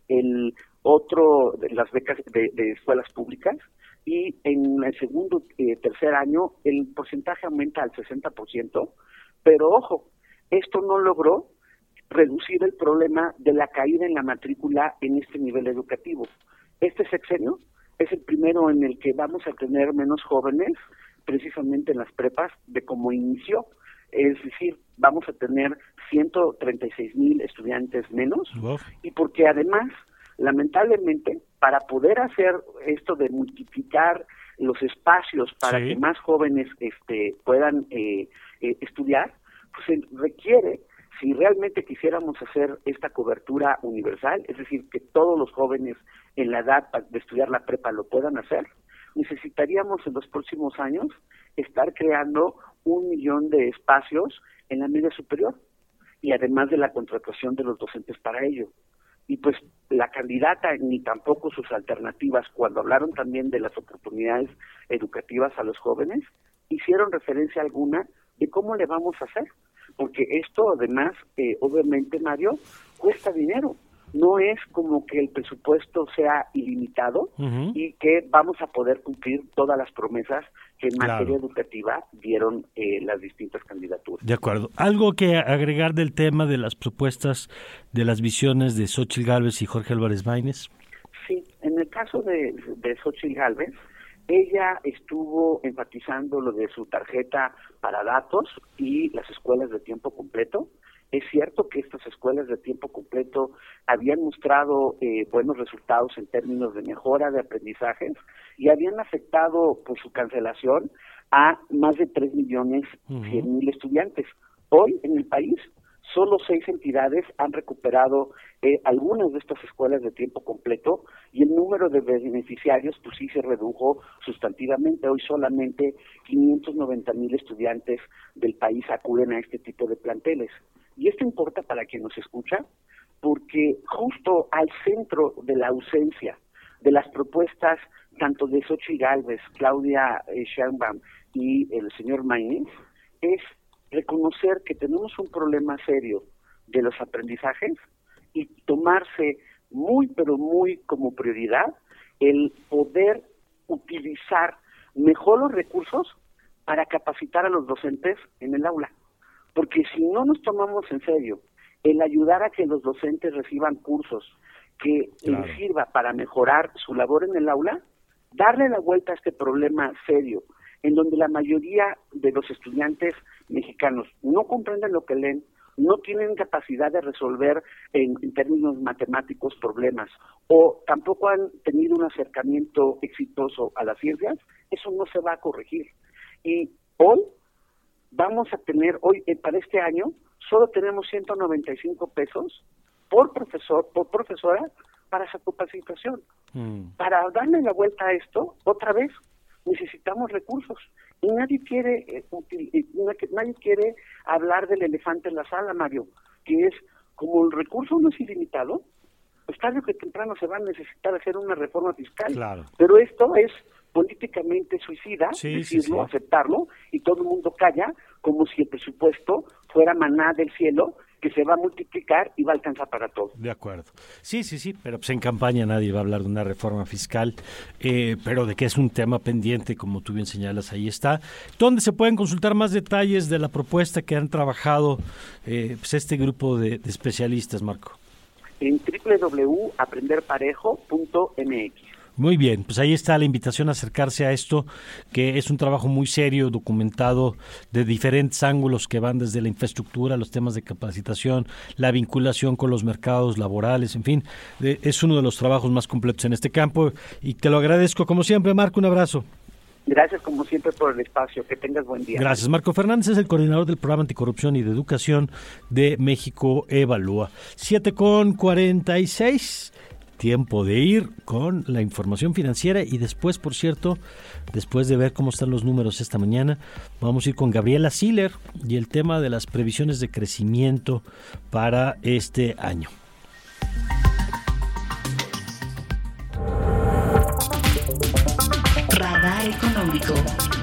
el otro, las becas de, de escuelas públicas, y en el segundo, eh, tercer año, el porcentaje aumenta al sesenta por ciento, pero ojo, esto no logró reducir el problema de la caída en la matrícula en este nivel educativo. Este sexenio es el primero en el que vamos a tener menos jóvenes, precisamente en las prepas, de cómo inició. Es decir, vamos a tener ciento treinta y seis mil estudiantes menos, wow. Y porque además, lamentablemente, para poder hacer esto de multiplicar los espacios para sí. que más jóvenes este, puedan eh, eh, estudiar, pues se requiere, si realmente quisiéramos hacer esta cobertura universal, es decir, que todos los jóvenes en la edad de estudiar la prepa lo puedan hacer, necesitaríamos en los próximos años estar creando un millón de espacios en la media superior y además de la contratación de los docentes para ello. Y pues la candidata ni tampoco sus alternativas, cuando hablaron también de las oportunidades educativas a los jóvenes, hicieron referencia alguna de cómo le vamos a hacer. Porque esto además, eh, obviamente, Mario, cuesta dinero. No es como que el presupuesto sea ilimitado uh-huh. y que vamos a poder cumplir todas las promesas que en claro. materia educativa dieron eh, las distintas candidaturas. De acuerdo. ¿Algo que agregar del tema de las propuestas, de las visiones de Xóchitl Gálvez y Jorge Álvarez Maínez? Sí, en el caso de, de Xóchitl Gálvez, ella estuvo enfatizando lo de su tarjeta para datos y las escuelas de tiempo completo. Es cierto que estas escuelas de tiempo completo habían mostrado eh, buenos resultados en términos de mejora de aprendizajes y habían afectado por su cancelación a más de tres millones cien mil estudiantes. Hoy en el país solo seis entidades han recuperado eh, algunas de estas escuelas de tiempo completo y el número de beneficiarios pues sí se redujo sustantivamente. Hoy solamente quinientos noventa mil estudiantes del país acuden a este tipo de planteles. Y esto importa para quien nos escucha, porque justo al centro de la ausencia de las propuestas tanto de Xóchitl Gálvez, Claudia eh, Sheinbaum y el señor Maínez, es reconocer que tenemos un problema serio de los aprendizajes y tomarse muy, pero muy como prioridad el poder utilizar mejor los recursos para capacitar a los docentes en el aula. Porque si no nos tomamos en serio el ayudar a que los docentes reciban cursos que Claro. les sirva para mejorar su labor en el aula, darle la vuelta a este problema serio, en donde la mayoría de los estudiantes mexicanos no comprenden lo que leen, no tienen capacidad de resolver en, en términos matemáticos problemas, o tampoco han tenido un acercamiento exitoso a las ciencias, eso no se va a corregir. Y hoy vamos a tener, hoy eh, para este año, solo tenemos ciento noventa y cinco pesos por profesor, por profesora, para esa capacitación. Mm. Para darle la vuelta a esto, otra vez, necesitamos recursos. Y nadie quiere, eh, util, eh, nadie quiere hablar del elefante en la sala, Mario, que es, como el recurso no es ilimitado, pues tarde o que temprano se va a necesitar hacer una reforma fiscal. Claro. Pero esto es políticamente suicida, sí, decirlo, sí, sí. aceptarlo, y todo el mundo calla, como si el presupuesto fuera maná del cielo, que se va a multiplicar y va a alcanzar para todo. De acuerdo. Sí, sí, sí, pero pues en campaña nadie va a hablar de una reforma fiscal, eh, pero de que es un tema pendiente, como tú bien señalas, ahí está. ¿Dónde se pueden consultar más detalles de la propuesta que han trabajado eh, pues este grupo de, de especialistas, Marco? En doble u doble u doble u punto aprender parejo punto eme equis. Muy bien, pues ahí está la invitación a acercarse a esto, que es un trabajo muy serio, documentado de diferentes ángulos que van desde la infraestructura, los temas de capacitación, la vinculación con los mercados laborales, en fin, de, es uno de los trabajos más completos en este campo y te lo agradezco como siempre, Marco, un abrazo. Gracias como siempre por el espacio, que tengas buen día. Gracias. Marco Fernández es el coordinador del Programa Anticorrupción y de Educación de México Evalúa. siete con cuarenta y seis. Tiempo de ir con la información financiera y después, por cierto, después de ver cómo están los números esta mañana, vamos a ir con Gabriela Siller y el tema de las previsiones de crecimiento para este año. Radar Económico.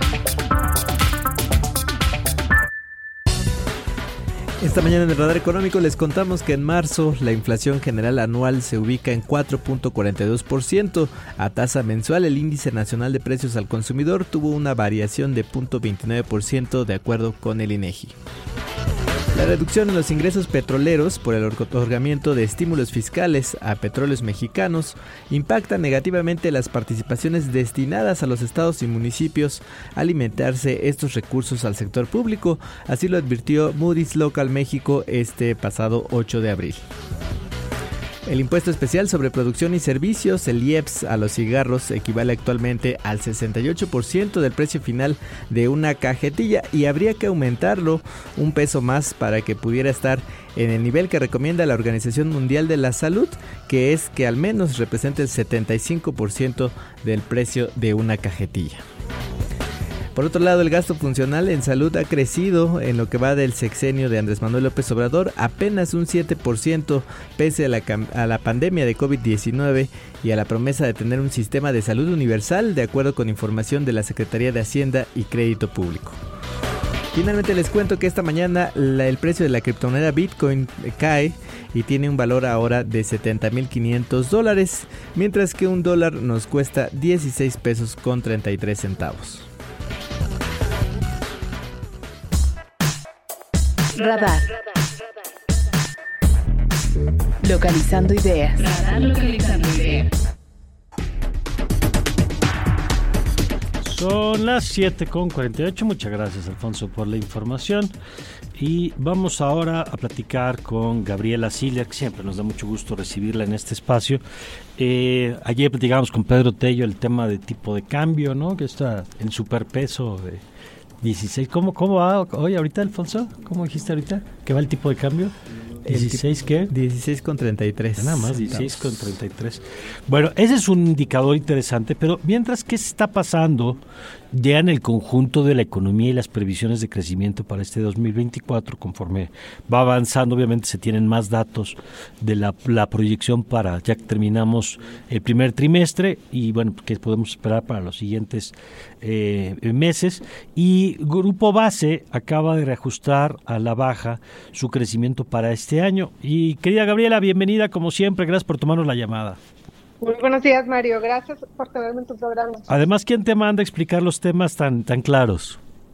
Esta mañana en el Radar Económico les contamos que en marzo la inflación general anual se ubica en cuatro punto cuarenta y dos por ciento. A tasa mensual, el índice nacional de precios al consumidor tuvo una variación de cero punto veintinueve por ciento de acuerdo con el INEGI. La reducción en los ingresos petroleros por el otorgamiento de estímulos fiscales a petróleos mexicanos impacta negativamente las participaciones destinadas a los estados y municipios a alimentarse estos recursos al sector público, así lo advirtió Moody's Local México este pasado ocho de abril. El impuesto especial sobre producción y servicios, el I E P S, a los cigarros equivale actualmente al sesenta y ocho por ciento del precio final de una cajetilla y habría que aumentarlo un peso más para que pudiera estar en el nivel que recomienda la Organización Mundial de la Salud, que es que al menos represente el setenta y cinco por ciento del precio de una cajetilla. Por otro lado, el gasto funcional en salud ha crecido en lo que va del sexenio de Andrés Manuel López Obrador apenas un siete por ciento pese a la, a la pandemia de COVID diecinueve y a la promesa de tener un sistema de salud universal, de acuerdo con información de la Secretaría de Hacienda y Crédito Público. Finalmente les cuento que esta mañana la, el precio de la criptomoneda Bitcoin cae y tiene un valor ahora de setenta mil quinientos dólares, mientras que un dólar nos cuesta dieciséis pesos con treinta y tres centavos. Radar. Localizando ideas. Radar localizando ideas. Son las siete con cuarenta y ocho. Muchas gracias, Alfonso, por la información. Y vamos ahora a platicar con Gabriela Siller, que siempre nos da mucho gusto recibirla en este espacio. Eh, ayer platicábamos con Pedro Tello el tema de tipo de cambio, ¿no? Que está en superpeso de dieciséis. ¿Cómo, cómo va hoy ahorita, Alfonso? ¿Cómo dijiste ahorita? ¿Qué va el tipo de cambio? ¿dieciséis qué? dieciséis con treinta y tres. Nada más, dieciséis con treinta y tres. Bueno, ese es un indicador interesante, pero mientras, ¿qué se está pasando ya en el conjunto de la economía y las previsiones de crecimiento para este dos mil veinticuatro? Conforme va avanzando, obviamente se tienen más datos de la, la proyección para ya que terminamos el primer trimestre y bueno, ¿qué podemos esperar para los siguientes eh, meses? Y Grupo Base acaba de reajustar a la baja su crecimiento para este año. Y querida Gabriela, bienvenida como siempre, gracias por tomarnos la llamada. Muy buenos días, Mario, gracias por tenerme en tu programa. Además, ¿quién te manda a explicar los temas tan, tan claros?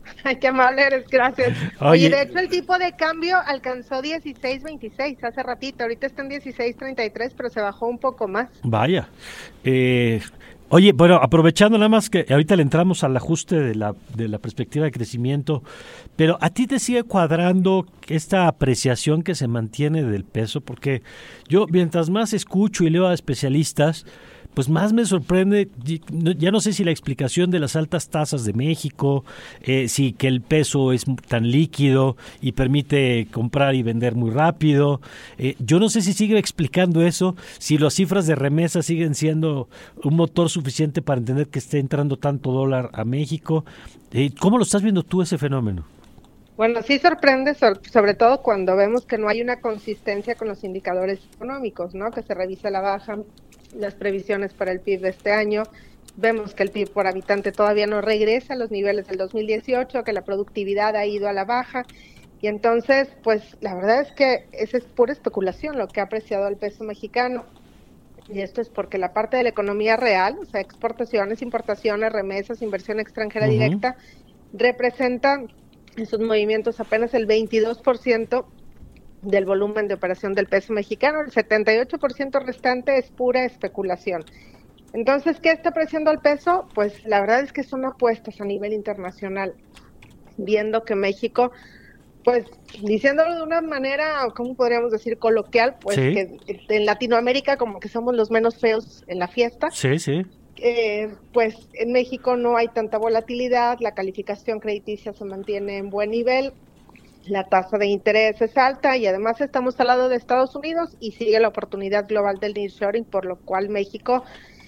Ay, qué amable eres, gracias. Oye, Oye, de hecho el tipo de cambio alcanzó dieciséis veintiséis hace ratito, ahorita está en dieciséis treinta y tres, pero se bajó un poco más. Vaya. Eh, oye, bueno, aprovechando nada más que ahorita le entramos al ajuste de la, de la perspectiva de crecimiento, pero ¿a ti te sigue cuadrando esta apreciación que se mantiene del peso? Porque yo, mientras más escucho y leo a especialistas, pues más me sorprende, ya no sé si la explicación de las altas tasas de México, eh, si que el peso es tan líquido y permite comprar y vender muy rápido. Eh, yo no sé si sigue explicando eso, si las cifras de remesas siguen siendo un motor suficiente para entender que esté entrando tanto dólar a México. Eh, ¿Cómo lo estás viendo tú ese fenómeno? Bueno, sí sorprende, sobre todo cuando vemos que no hay una consistencia con los indicadores económicos, ¿no? Que se revisa la baja las previsiones para el P I B de este año. Vemos que el P I B por habitante todavía no regresa a los niveles del dos mil dieciocho, que la productividad ha ido a la baja, y entonces, pues la verdad es que esa es pura especulación lo que ha apreciado el peso mexicano, y esto es porque la parte de la economía real, o sea, exportaciones, importaciones, remesas, inversión extranjera uh-huh. directa, representan esos movimientos apenas el veintidós por ciento del volumen de operación del peso mexicano. El setenta y ocho por ciento restante es pura especulación. Entonces, ¿qué está apreciando el peso? Pues la verdad es que son apuestas a nivel internacional, viendo que México, pues diciéndolo de una manera, ¿cómo podríamos decir? Coloquial, pues sí. que en Latinoamérica como que somos los menos feos en la fiesta. Sí, sí. Eh, pues en México no hay tanta volatilidad, la calificación crediticia se mantiene en buen nivel, la tasa de interés es alta y además estamos al lado de Estados Unidos y sigue la oportunidad global del nearshoring, por lo cual México,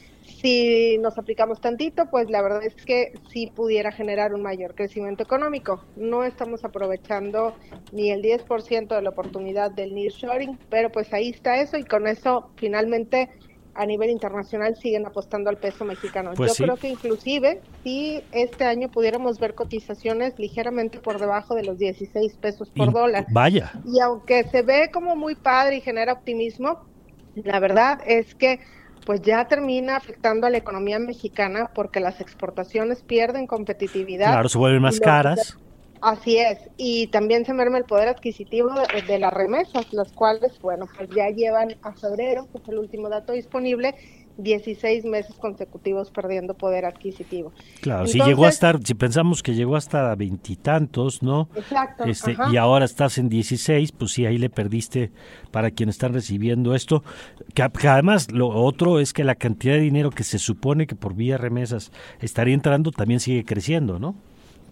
si nos aplicamos tantito, pues la verdad es que sí pudiera generar un mayor crecimiento económico. No estamos aprovechando ni el diez por ciento de la oportunidad del nearshoring, pero pues ahí está eso y con eso finalmente a nivel internacional siguen apostando al peso mexicano. Pues Yo sí. creo que inclusive si este año pudiéramos ver cotizaciones ligeramente por debajo de los dieciséis pesos por y, dólar. Vaya. Y aunque se ve como muy padre y genera optimismo, la verdad es que pues ya termina afectando a la economía mexicana porque las exportaciones pierden competitividad. Claro, se vuelven más caras. Así es, y también se merma el poder adquisitivo de, de las remesas, las cuales, bueno, pues ya llevan a febrero, que es el último dato disponible, dieciséis meses consecutivos perdiendo poder adquisitivo. Claro, Entonces, si llegó a estar, si pensamos que llegó hasta veintitantos, ¿no? Exacto. Este, ajá. y ahora estás en dieciséis, pues sí, ahí le perdiste para quienes están recibiendo esto. Que, que además, lo otro es que la cantidad de dinero que se supone que por vía remesas estaría entrando también sigue creciendo, ¿no?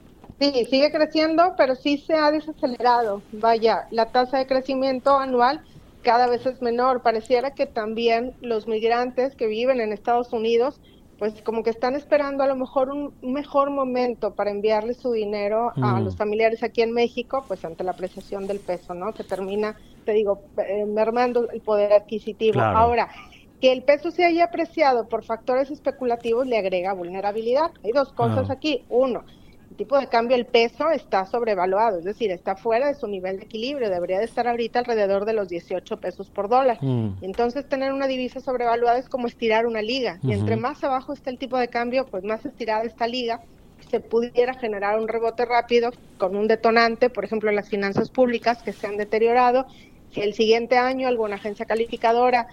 Sí, sigue creciendo, pero sí se ha desacelerado. Vaya, la tasa de crecimiento anual cada vez es menor. Pareciera que también los migrantes que viven en Estados Unidos, pues como que están esperando a lo mejor un mejor momento para enviarle su dinero mm. a los familiares aquí en México, pues ante la apreciación del peso, ¿no? Que termina, te digo, eh, mermando el poder adquisitivo. Claro. Ahora, que el peso se haya apreciado por factores especulativos le agrega vulnerabilidad. Hay dos cosas ah. aquí. Uno, el tipo de cambio, el peso está sobrevaluado, es decir, está fuera de su nivel de equilibrio, debería de estar ahorita alrededor de los dieciocho pesos por dólar. Mm. Entonces, tener una divisa sobrevaluada es como estirar una liga, uh-huh. y entre más abajo está el tipo de cambio, pues más estirada esta liga, se pudiera generar un rebote rápido con un detonante, por ejemplo, las finanzas públicas que se han deteriorado. Si el siguiente año alguna agencia calificadora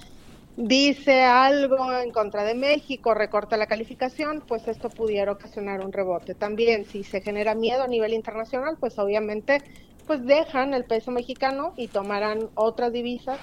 dice algo en contra de México, recorta la calificación, pues esto pudiera ocasionar un rebote. También, si se genera miedo a nivel internacional, pues obviamente pues dejan el peso mexicano y tomarán otras divisas,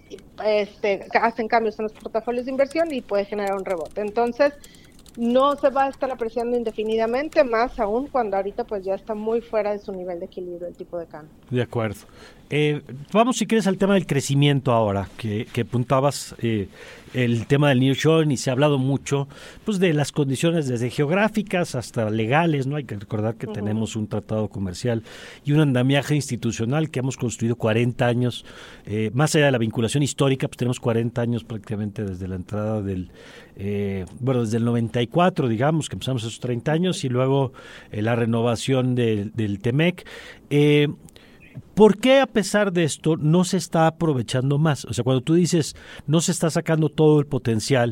este, hacen cambios en los portafolios de inversión y puede generar un rebote. Entonces, no se va a estar apreciando indefinidamente, más aún cuando ahorita pues ya está muy fuera de su nivel de equilibrio el tipo de cambio. De acuerdo. Eh, vamos, si quieres, al tema del crecimiento ahora, que, que apuntabas eh, el tema del nearshoring, y se ha hablado mucho pues de las condiciones desde geográficas hasta legales, ¿no? Hay que recordar que uh-huh. tenemos un tratado comercial y un andamiaje institucional que hemos construido cuarenta años, eh, más allá de la vinculación histórica, pues tenemos cuarenta años prácticamente desde la entrada del, eh, bueno, desde el noventa y cuatro, digamos, que empezamos esos treinta años, y luego eh, la renovación de, del Temec. Eh, ¿Por qué a pesar de esto no se está aprovechando más? O sea, cuando tú dices no se está sacando todo el potencial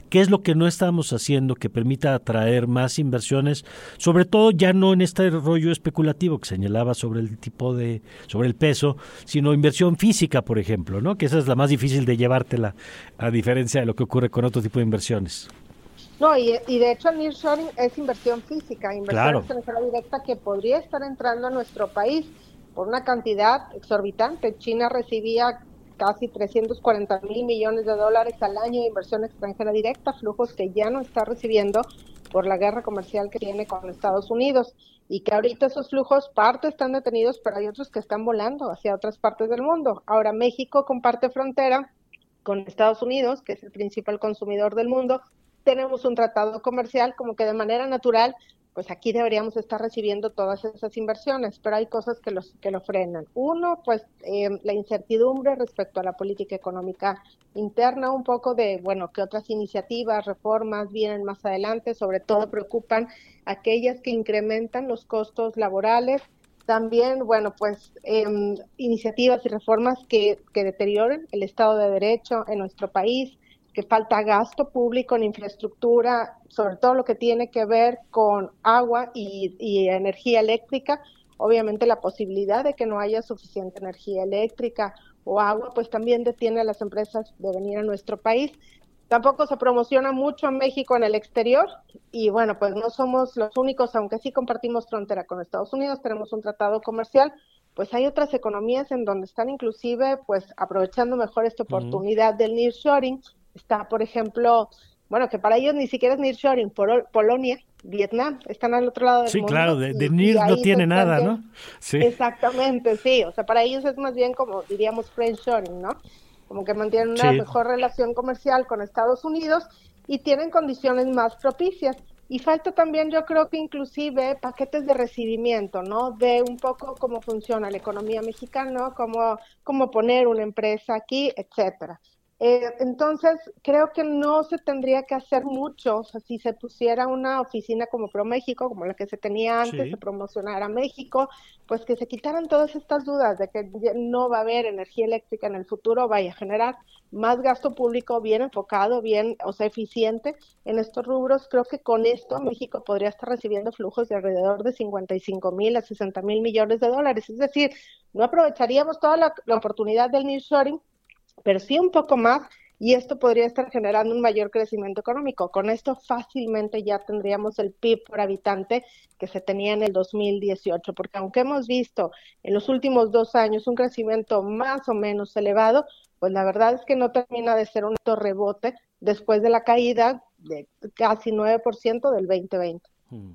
¿Qué es lo que no estamos haciendo que permita atraer más inversiones? Sobre todo ya no en este rollo especulativo que señalaba sobre el tipo de, sobre el peso, sino inversión física, por ejemplo, ¿no? Que esa es la más difícil de llevártela, a diferencia de lo que ocurre con otro tipo de inversiones. No, y, y de hecho el nearshoring es inversión física, inversión Claro. extranjera directa que podría estar entrando a nuestro país por una cantidad exorbitante. China recibía casi trescientos cuarenta mil millones de dólares al año de inversión extranjera directa, flujos que ya no está recibiendo por la guerra comercial que tiene con Estados Unidos, y que ahorita esos flujos, parte están detenidos, pero hay otros que están volando hacia otras partes del mundo. Ahora México comparte frontera con Estados Unidos, que es el principal consumidor del mundo. Tenemos un tratado comercial, como que de manera natural, pues aquí deberíamos estar recibiendo todas esas inversiones, pero hay cosas que, los, que lo frenan. Uno, pues eh, la incertidumbre respecto a la política económica interna, un poco de, bueno, qué otras iniciativas, reformas vienen más adelante, sobre todo preocupan aquellas que incrementan los costos laborales. También, bueno, pues eh, iniciativas y reformas que, que deterioren el Estado de Derecho en nuestro país, que falta gasto público en infraestructura, sobre todo lo que tiene que ver con agua y, y energía eléctrica. Obviamente la posibilidad de que no haya suficiente energía eléctrica o agua, pues también detiene a las empresas de venir a nuestro país. Tampoco se promociona mucho a México en el exterior y bueno, pues no somos los únicos, aunque sí compartimos frontera con Estados Unidos, tenemos un tratado comercial, pues hay otras economías en donde están inclusive pues aprovechando mejor esta oportunidad uh-huh. del nearshoring. Está, por ejemplo, bueno, que para ellos ni siquiera es nearshoring, Pol- Polonia, Vietnam, están al otro lado del sí, mundo. Sí, claro, de, de near no tiene nada, bien, ¿no? Sí. Exactamente, sí, o sea, para ellos es más bien como diríamos friendshoring, ¿no? Como que mantienen una sí. mejor relación comercial con Estados Unidos y tienen condiciones más propicias. Y falta también, yo creo que inclusive paquetes de recibimiento, ¿no? De un poco cómo funciona la economía mexicana, cómo, cómo poner una empresa aquí, etcétera. Eh, entonces, creo que no se tendría que hacer mucho, o sea, si se pusiera una oficina como ProMéxico, como la que se tenía antes, sí. se promocionara México, pues que se quitaran todas estas dudas de que no va a haber energía eléctrica en el futuro, vaya a generar más gasto público bien enfocado, bien, o sea, eficiente en estos rubros. Creo que con esto México podría estar recibiendo flujos de alrededor de cincuenta y cinco mil a sesenta mil millones de dólares, es decir, no aprovecharíamos toda la, la oportunidad del nearshoring, pero sí un poco más, y esto podría estar generando un mayor crecimiento económico. Con esto fácilmente ya tendríamos el P I B por habitante que se tenía en el dos mil dieciocho, porque aunque hemos visto en los últimos dos años un crecimiento más o menos elevado, pues la verdad es que no termina de ser un alto rebote después de la caída de casi nueve por ciento del veinte veinte. Hmm.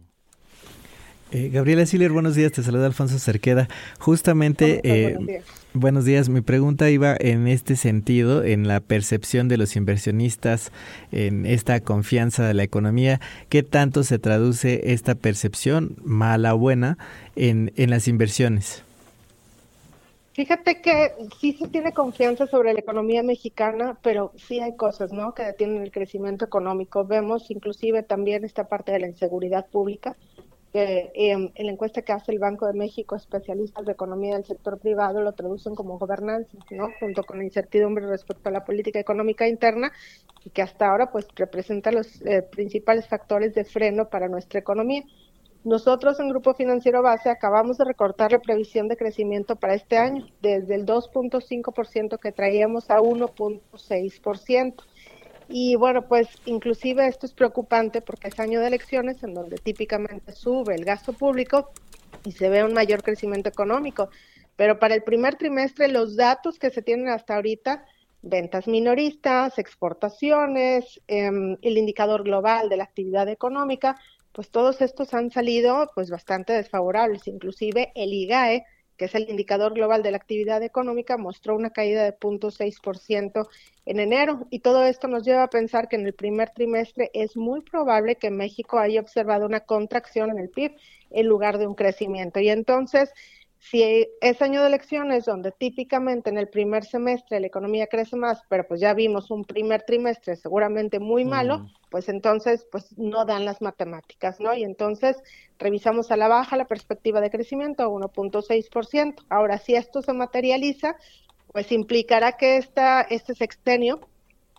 Eh, Gabriela Siller, buenos días, te saluda Alfonso Cerqueda. Justamente, eh, buenos días. buenos días, mi pregunta iba en este sentido, en la percepción de los inversionistas, en esta confianza de la economía. ¿Qué tanto se traduce esta percepción, mala o buena, en, en las inversiones? Fíjate que sí se tiene confianza sobre la economía mexicana, pero sí hay cosas, ¿no?, que detienen el crecimiento económico. Vemos inclusive también esta parte de la inseguridad pública, que eh, en la encuesta que hace el Banco de México, especialistas de economía del sector privado lo traducen como gobernanza, ¿no?, junto con la incertidumbre respecto a la política económica interna, y que hasta ahora pues representa los eh, principales factores de freno para nuestra economía. Nosotros en Grupo Financiero Base acabamos de recortar la previsión de crecimiento para este año, desde el dos punto cinco por ciento que traíamos a uno punto seis por ciento. Y bueno, pues inclusive esto es preocupante porque es año de elecciones en donde típicamente sube el gasto público y se ve un mayor crecimiento económico. Pero para el primer trimestre los datos que se tienen hasta ahorita, ventas minoristas, exportaciones, eh, el indicador global de la actividad económica, pues todos estos han salido pues bastante desfavorables. Inclusive el I G A E, que es el indicador global de la actividad económica, mostró una caída de cero punto seis por ciento en enero, y todo esto nos lleva a pensar que en el primer trimestre es muy probable que México haya observado una contracción en el P I B en lugar de un crecimiento. Y entonces, si es año de elecciones donde típicamente en el primer semestre la economía crece más, pero pues ya vimos un primer trimestre seguramente muy malo, mm. pues entonces pues no dan las matemáticas, ¿no? Y entonces revisamos a la baja la perspectiva de crecimiento a uno punto seis por ciento. Ahora, si esto se materializa, pues implicará que esta, este sexenio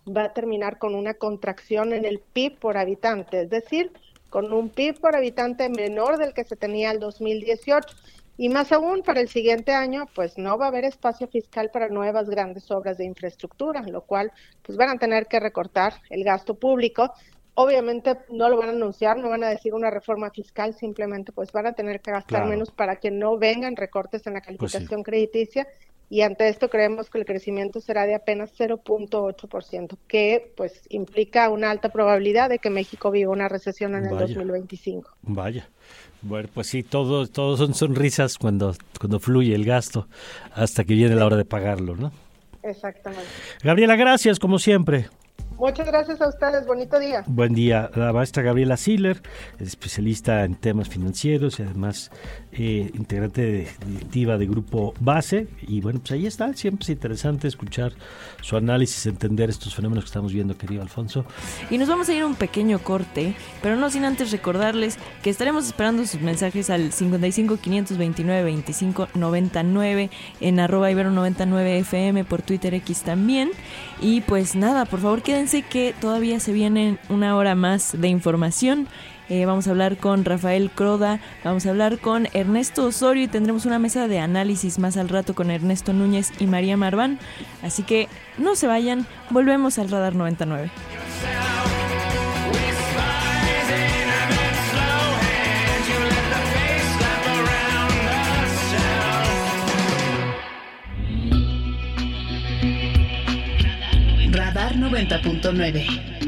va a terminar con una contracción en el P I B por habitante, es decir, con un P I B por habitante menor del que se tenía el dos mil dieciocho. Y más aún, para el siguiente año, pues no va a haber espacio fiscal para nuevas grandes obras de infraestructura, lo cual pues van a tener que recortar el gasto público. Obviamente no lo van a anunciar, no van a decir una reforma fiscal, simplemente pues van a tener que gastar Claro. menos para que no vengan recortes en la calificación Pues sí. crediticia, y ante esto creemos que el crecimiento será de apenas cero punto ocho por ciento, que pues implica una alta probabilidad de que México viva una recesión en el Vaya. dos mil veinticinco. Vaya. Bueno, pues sí, todo, todo son sonrisas cuando, cuando fluye el gasto, hasta que viene la hora de pagarlo, ¿no? Exactamente. Gabriela, gracias, como siempre. Muchas gracias a ustedes, bonito día. Buen día, la maestra Gabriela Siller, especialista en temas financieros y además eh, integrante de, directiva de Grupo Base. Y bueno, pues ahí está, siempre es interesante escuchar su análisis, entender estos fenómenos que estamos viendo, querido Alfonso. Y nos vamos a ir a un pequeño corte, pero no sin antes recordarles que estaremos esperando sus mensajes al cincuenta y cinco, quinientos veintinueve, veinticinco, noventa y nueve, en arroba ibero noventa y nueve F M, por Twitter X también. Y pues nada, por favor quédense que todavía se viene una hora más de información. Eh, vamos a hablar con Rafael Croda, vamos a hablar con Ernesto Osorio y tendremos una mesa de análisis más al rato con Ernesto Núñez y María Marván. Así que no se vayan, volvemos al Radar noventa y nueve. Radar noventa punto nueve.